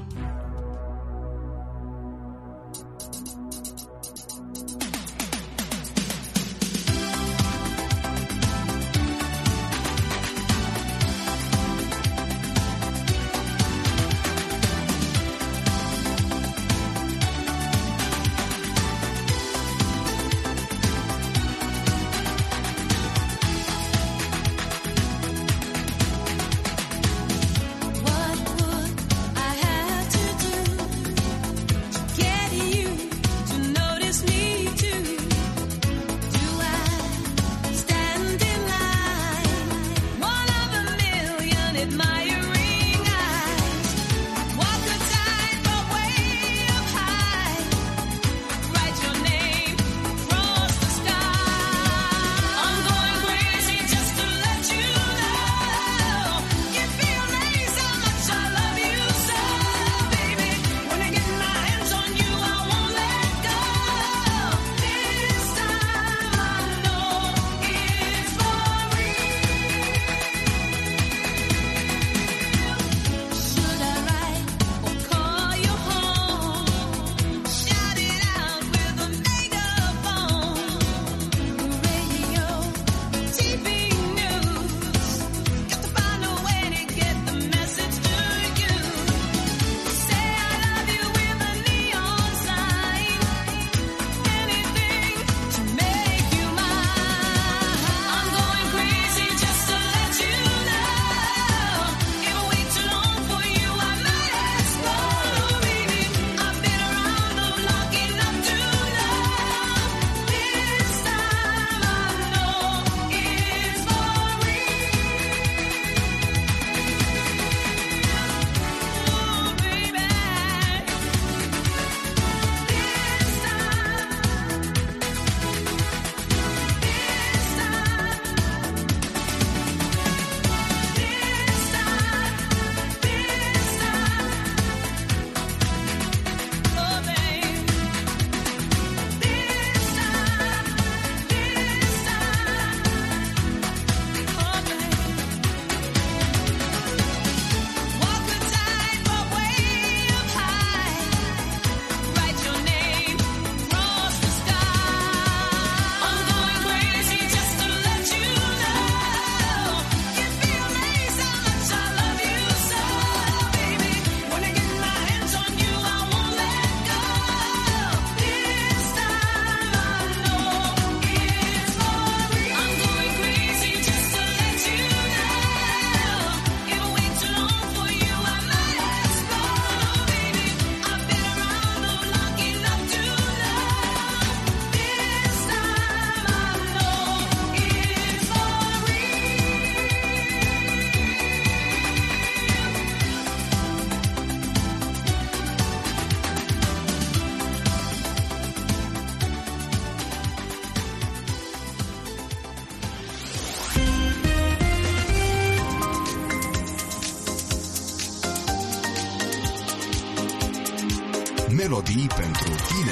Melodii pentru tine.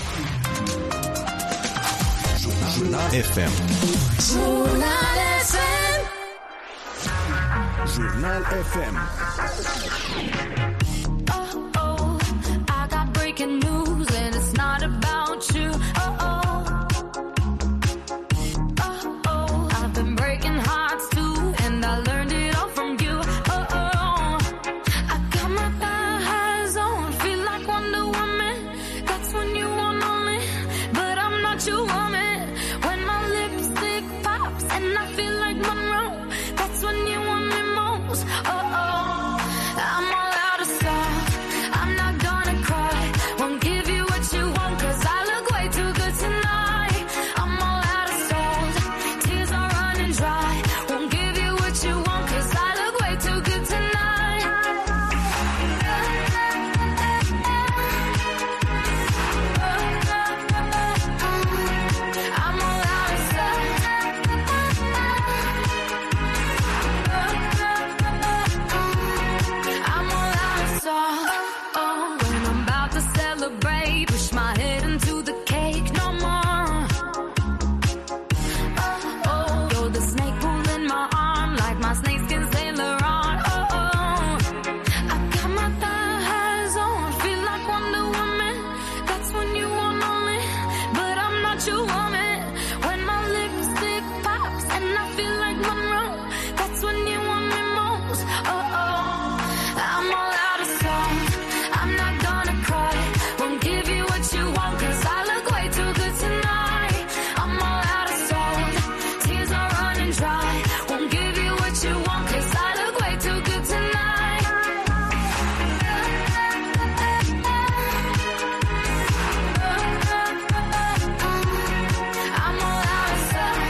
Jurnal F M. Jurnal F M. Jurnal F M. Oh, oh, I got breaking news and it's not about you. Oh, oh. Oh, oh, I've been breaking hearts too and I learned it all from you. Oh, oh. I got my eyes on, feel like Wonder Woman. That's when you want on me, but I'm not your woman. When my lipstick pops and I feel like Monroe, that's when you want me most. Oh, oh. I'm all out of stuff, I'm not gonna cry. Won't give you what you want, cause I look way too good body, push my head into the cake no more. Oh, oh, you're the snake pulling my arm like my snakeskin Sailor on. Oh, oh, I got my thighs on, feel like Wonder Woman. That's when you want on me, but I'm not your woman. When my lipstick pops and I feel like Monroe, that's when you want me most. Oh, oh, I'm all out of song. I'm not gonna cry, won't give you what you want, cause I look way too good tonight. I'm all out of song, tears are running dry, won't give you what you want, cause I look way too good tonight. I'm all out of song.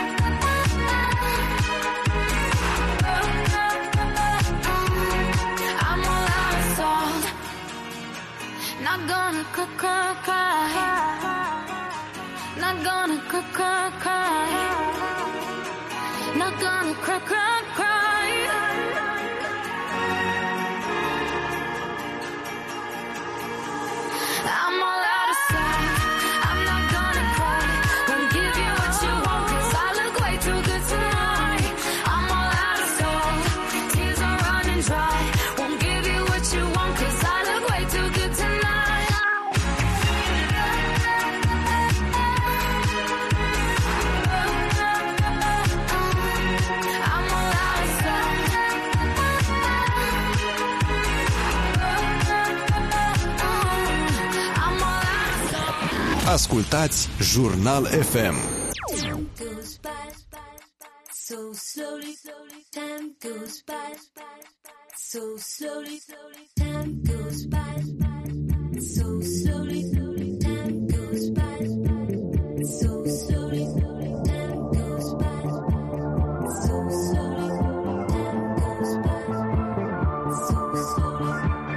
I'm all out of song. Not gonna cry, cry, cry. Not gonna cry, cry, cry. Not gonna cry, cry, cry. I'm all out of sight. I'm not gonna cry. Won't give you what you want, cause I look way too good tonight. I'm all out of soul. Tears are running dry. Won't give you what you want, cause I look way too good tonight. I'm all out of soul. I'm all out of soul. Ascultați Jurnal F M. Time goes by so slowly, slowly. Time goes by so slowly, slowly. Time goes by so slowly, slowly. Time goes by so slowly, slowly. Time goes by so slowly, slowly. Time goes by so slowly.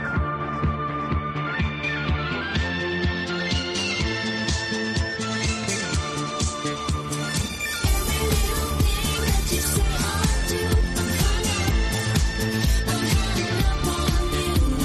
Every little thing that you say or do, I'm hung up, I'm hung up on you.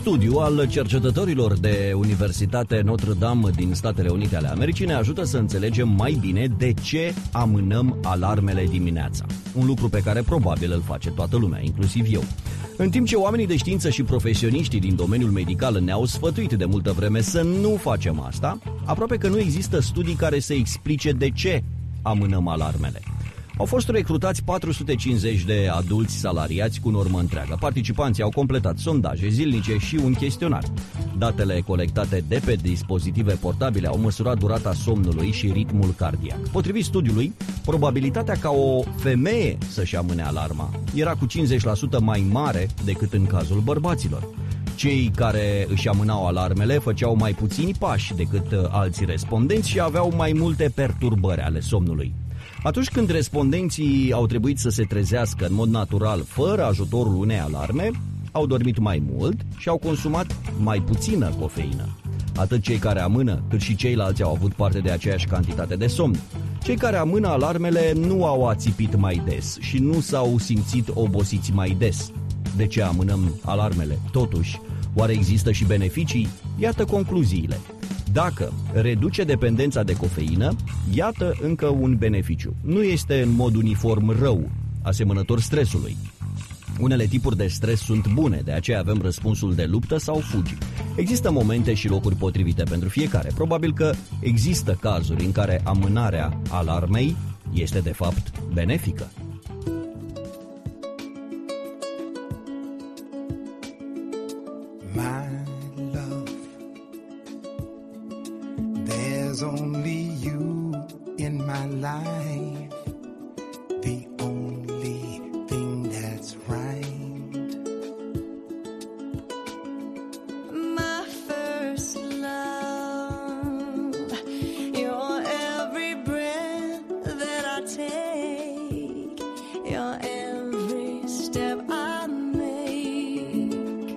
studiu al cercetătorilor de Universitatea Notre Dame din Statele Unite ale Americii ne ajută să înțelegem mai bine de ce amânăm alarmele dimineața. Un lucru pe care probabil îl face toată lumea, inclusiv eu. În timp ce oamenii de știință și profesioniștii din domeniul medical ne-au sfătuit de multă vreme să nu facem asta, aproape că nu există studii care să explice de ce amânăm alarmele. Au fost recrutați patru sute cincizeci de adulți salariați cu normă întreagă. Participanții au completat sondaje zilnice și un chestionar. Datele colectate de pe dispozitive portabile au măsurat durata somnului și ritmul cardiac. Potrivit studiului, probabilitatea ca o femeie să-și amâne alarma era cu cincizeci la sută mai mare decât în cazul bărbaților. Cei care își amânau alarmele făceau mai puțini pași decât alții respondenți și aveau mai multe perturbări ale somnului. Atunci când respondenții au trebuit să se trezească în mod natural, fără ajutorul unei alarme, au dormit mai mult și au consumat mai puțină cofeină. Atât cei care amână, cât și ceilalți au avut parte de aceeași cantitate de somn. Cei care amână alarmele nu au ațipit mai des și nu s-au simțit obosiți mai des. De ce amânăm alarmele? Totuși, oare există și beneficii? Iată concluziile. Dacă reduce dependența de cofeină, iată încă un beneficiu. Nu este în mod uniform rău, asemănător stresului. Unele tipuri de stres sunt bune, de aceea avem răspunsul de luptă sau fugi. Există momente și locuri potrivite pentru fiecare. Probabil că există cazuri în care amânarea alarmei este de fapt benefică. There's only you in my life, the only thing that's right. My first love, you're every breath that I take, you're every step I make.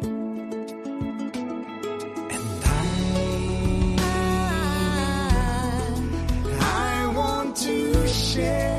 And I, I want to share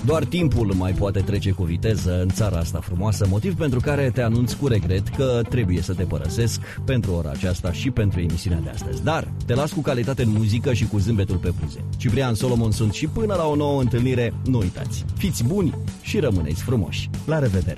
Doar timpul mai poate trece cu viteză în țara asta frumoasă, motiv pentru care te anunț cu regret că trebuie să te părăsesc pentru ora aceasta și pentru emisiunea de astăzi. Dar te las cu calitate în muzică și cu zâmbetul pe buze. Ciprian Solomon sunt și până la o nouă întâlnire, nu uitați, fiți buni și rămâneți frumoși. La revedere!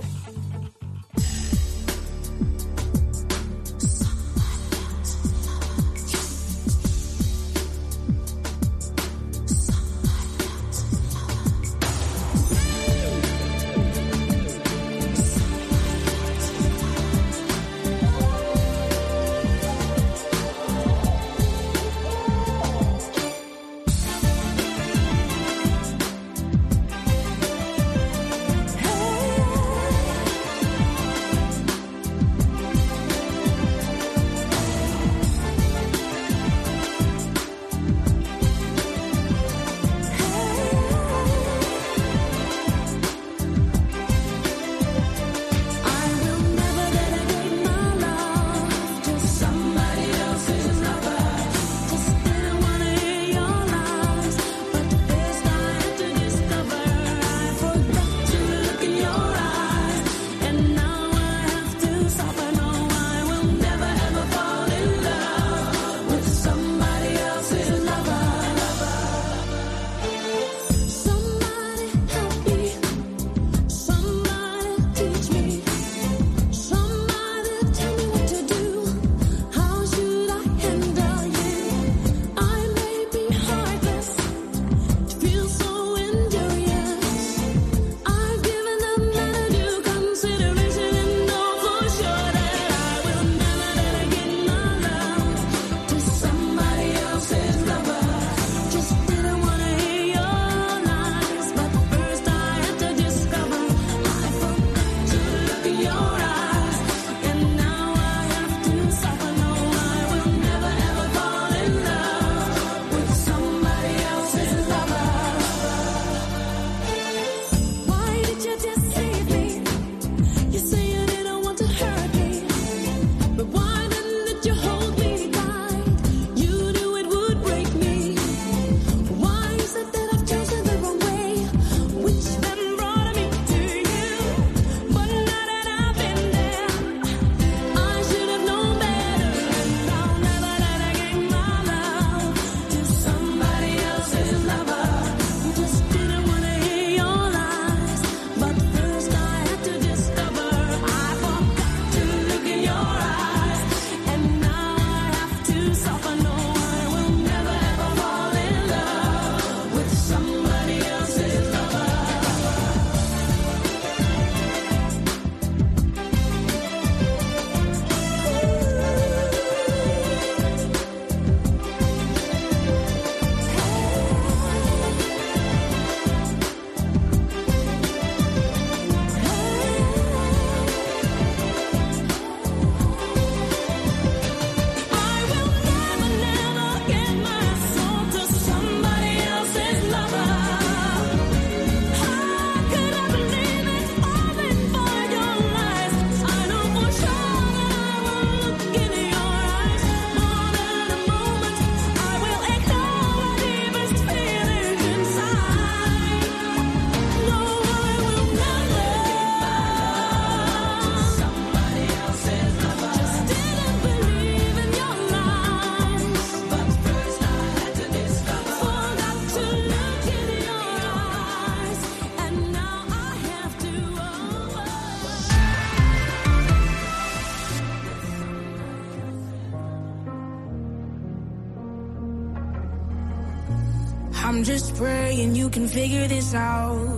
I'm just praying you can figure this out.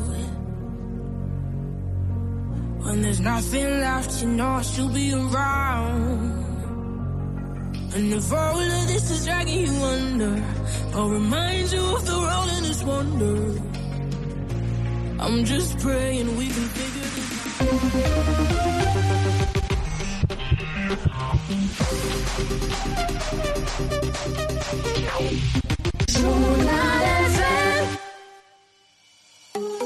When there's nothing left, you know I should be around. And if all of this is dragging you under, I'll remind you of the road in this wonder. I'm just praying we can figure this out.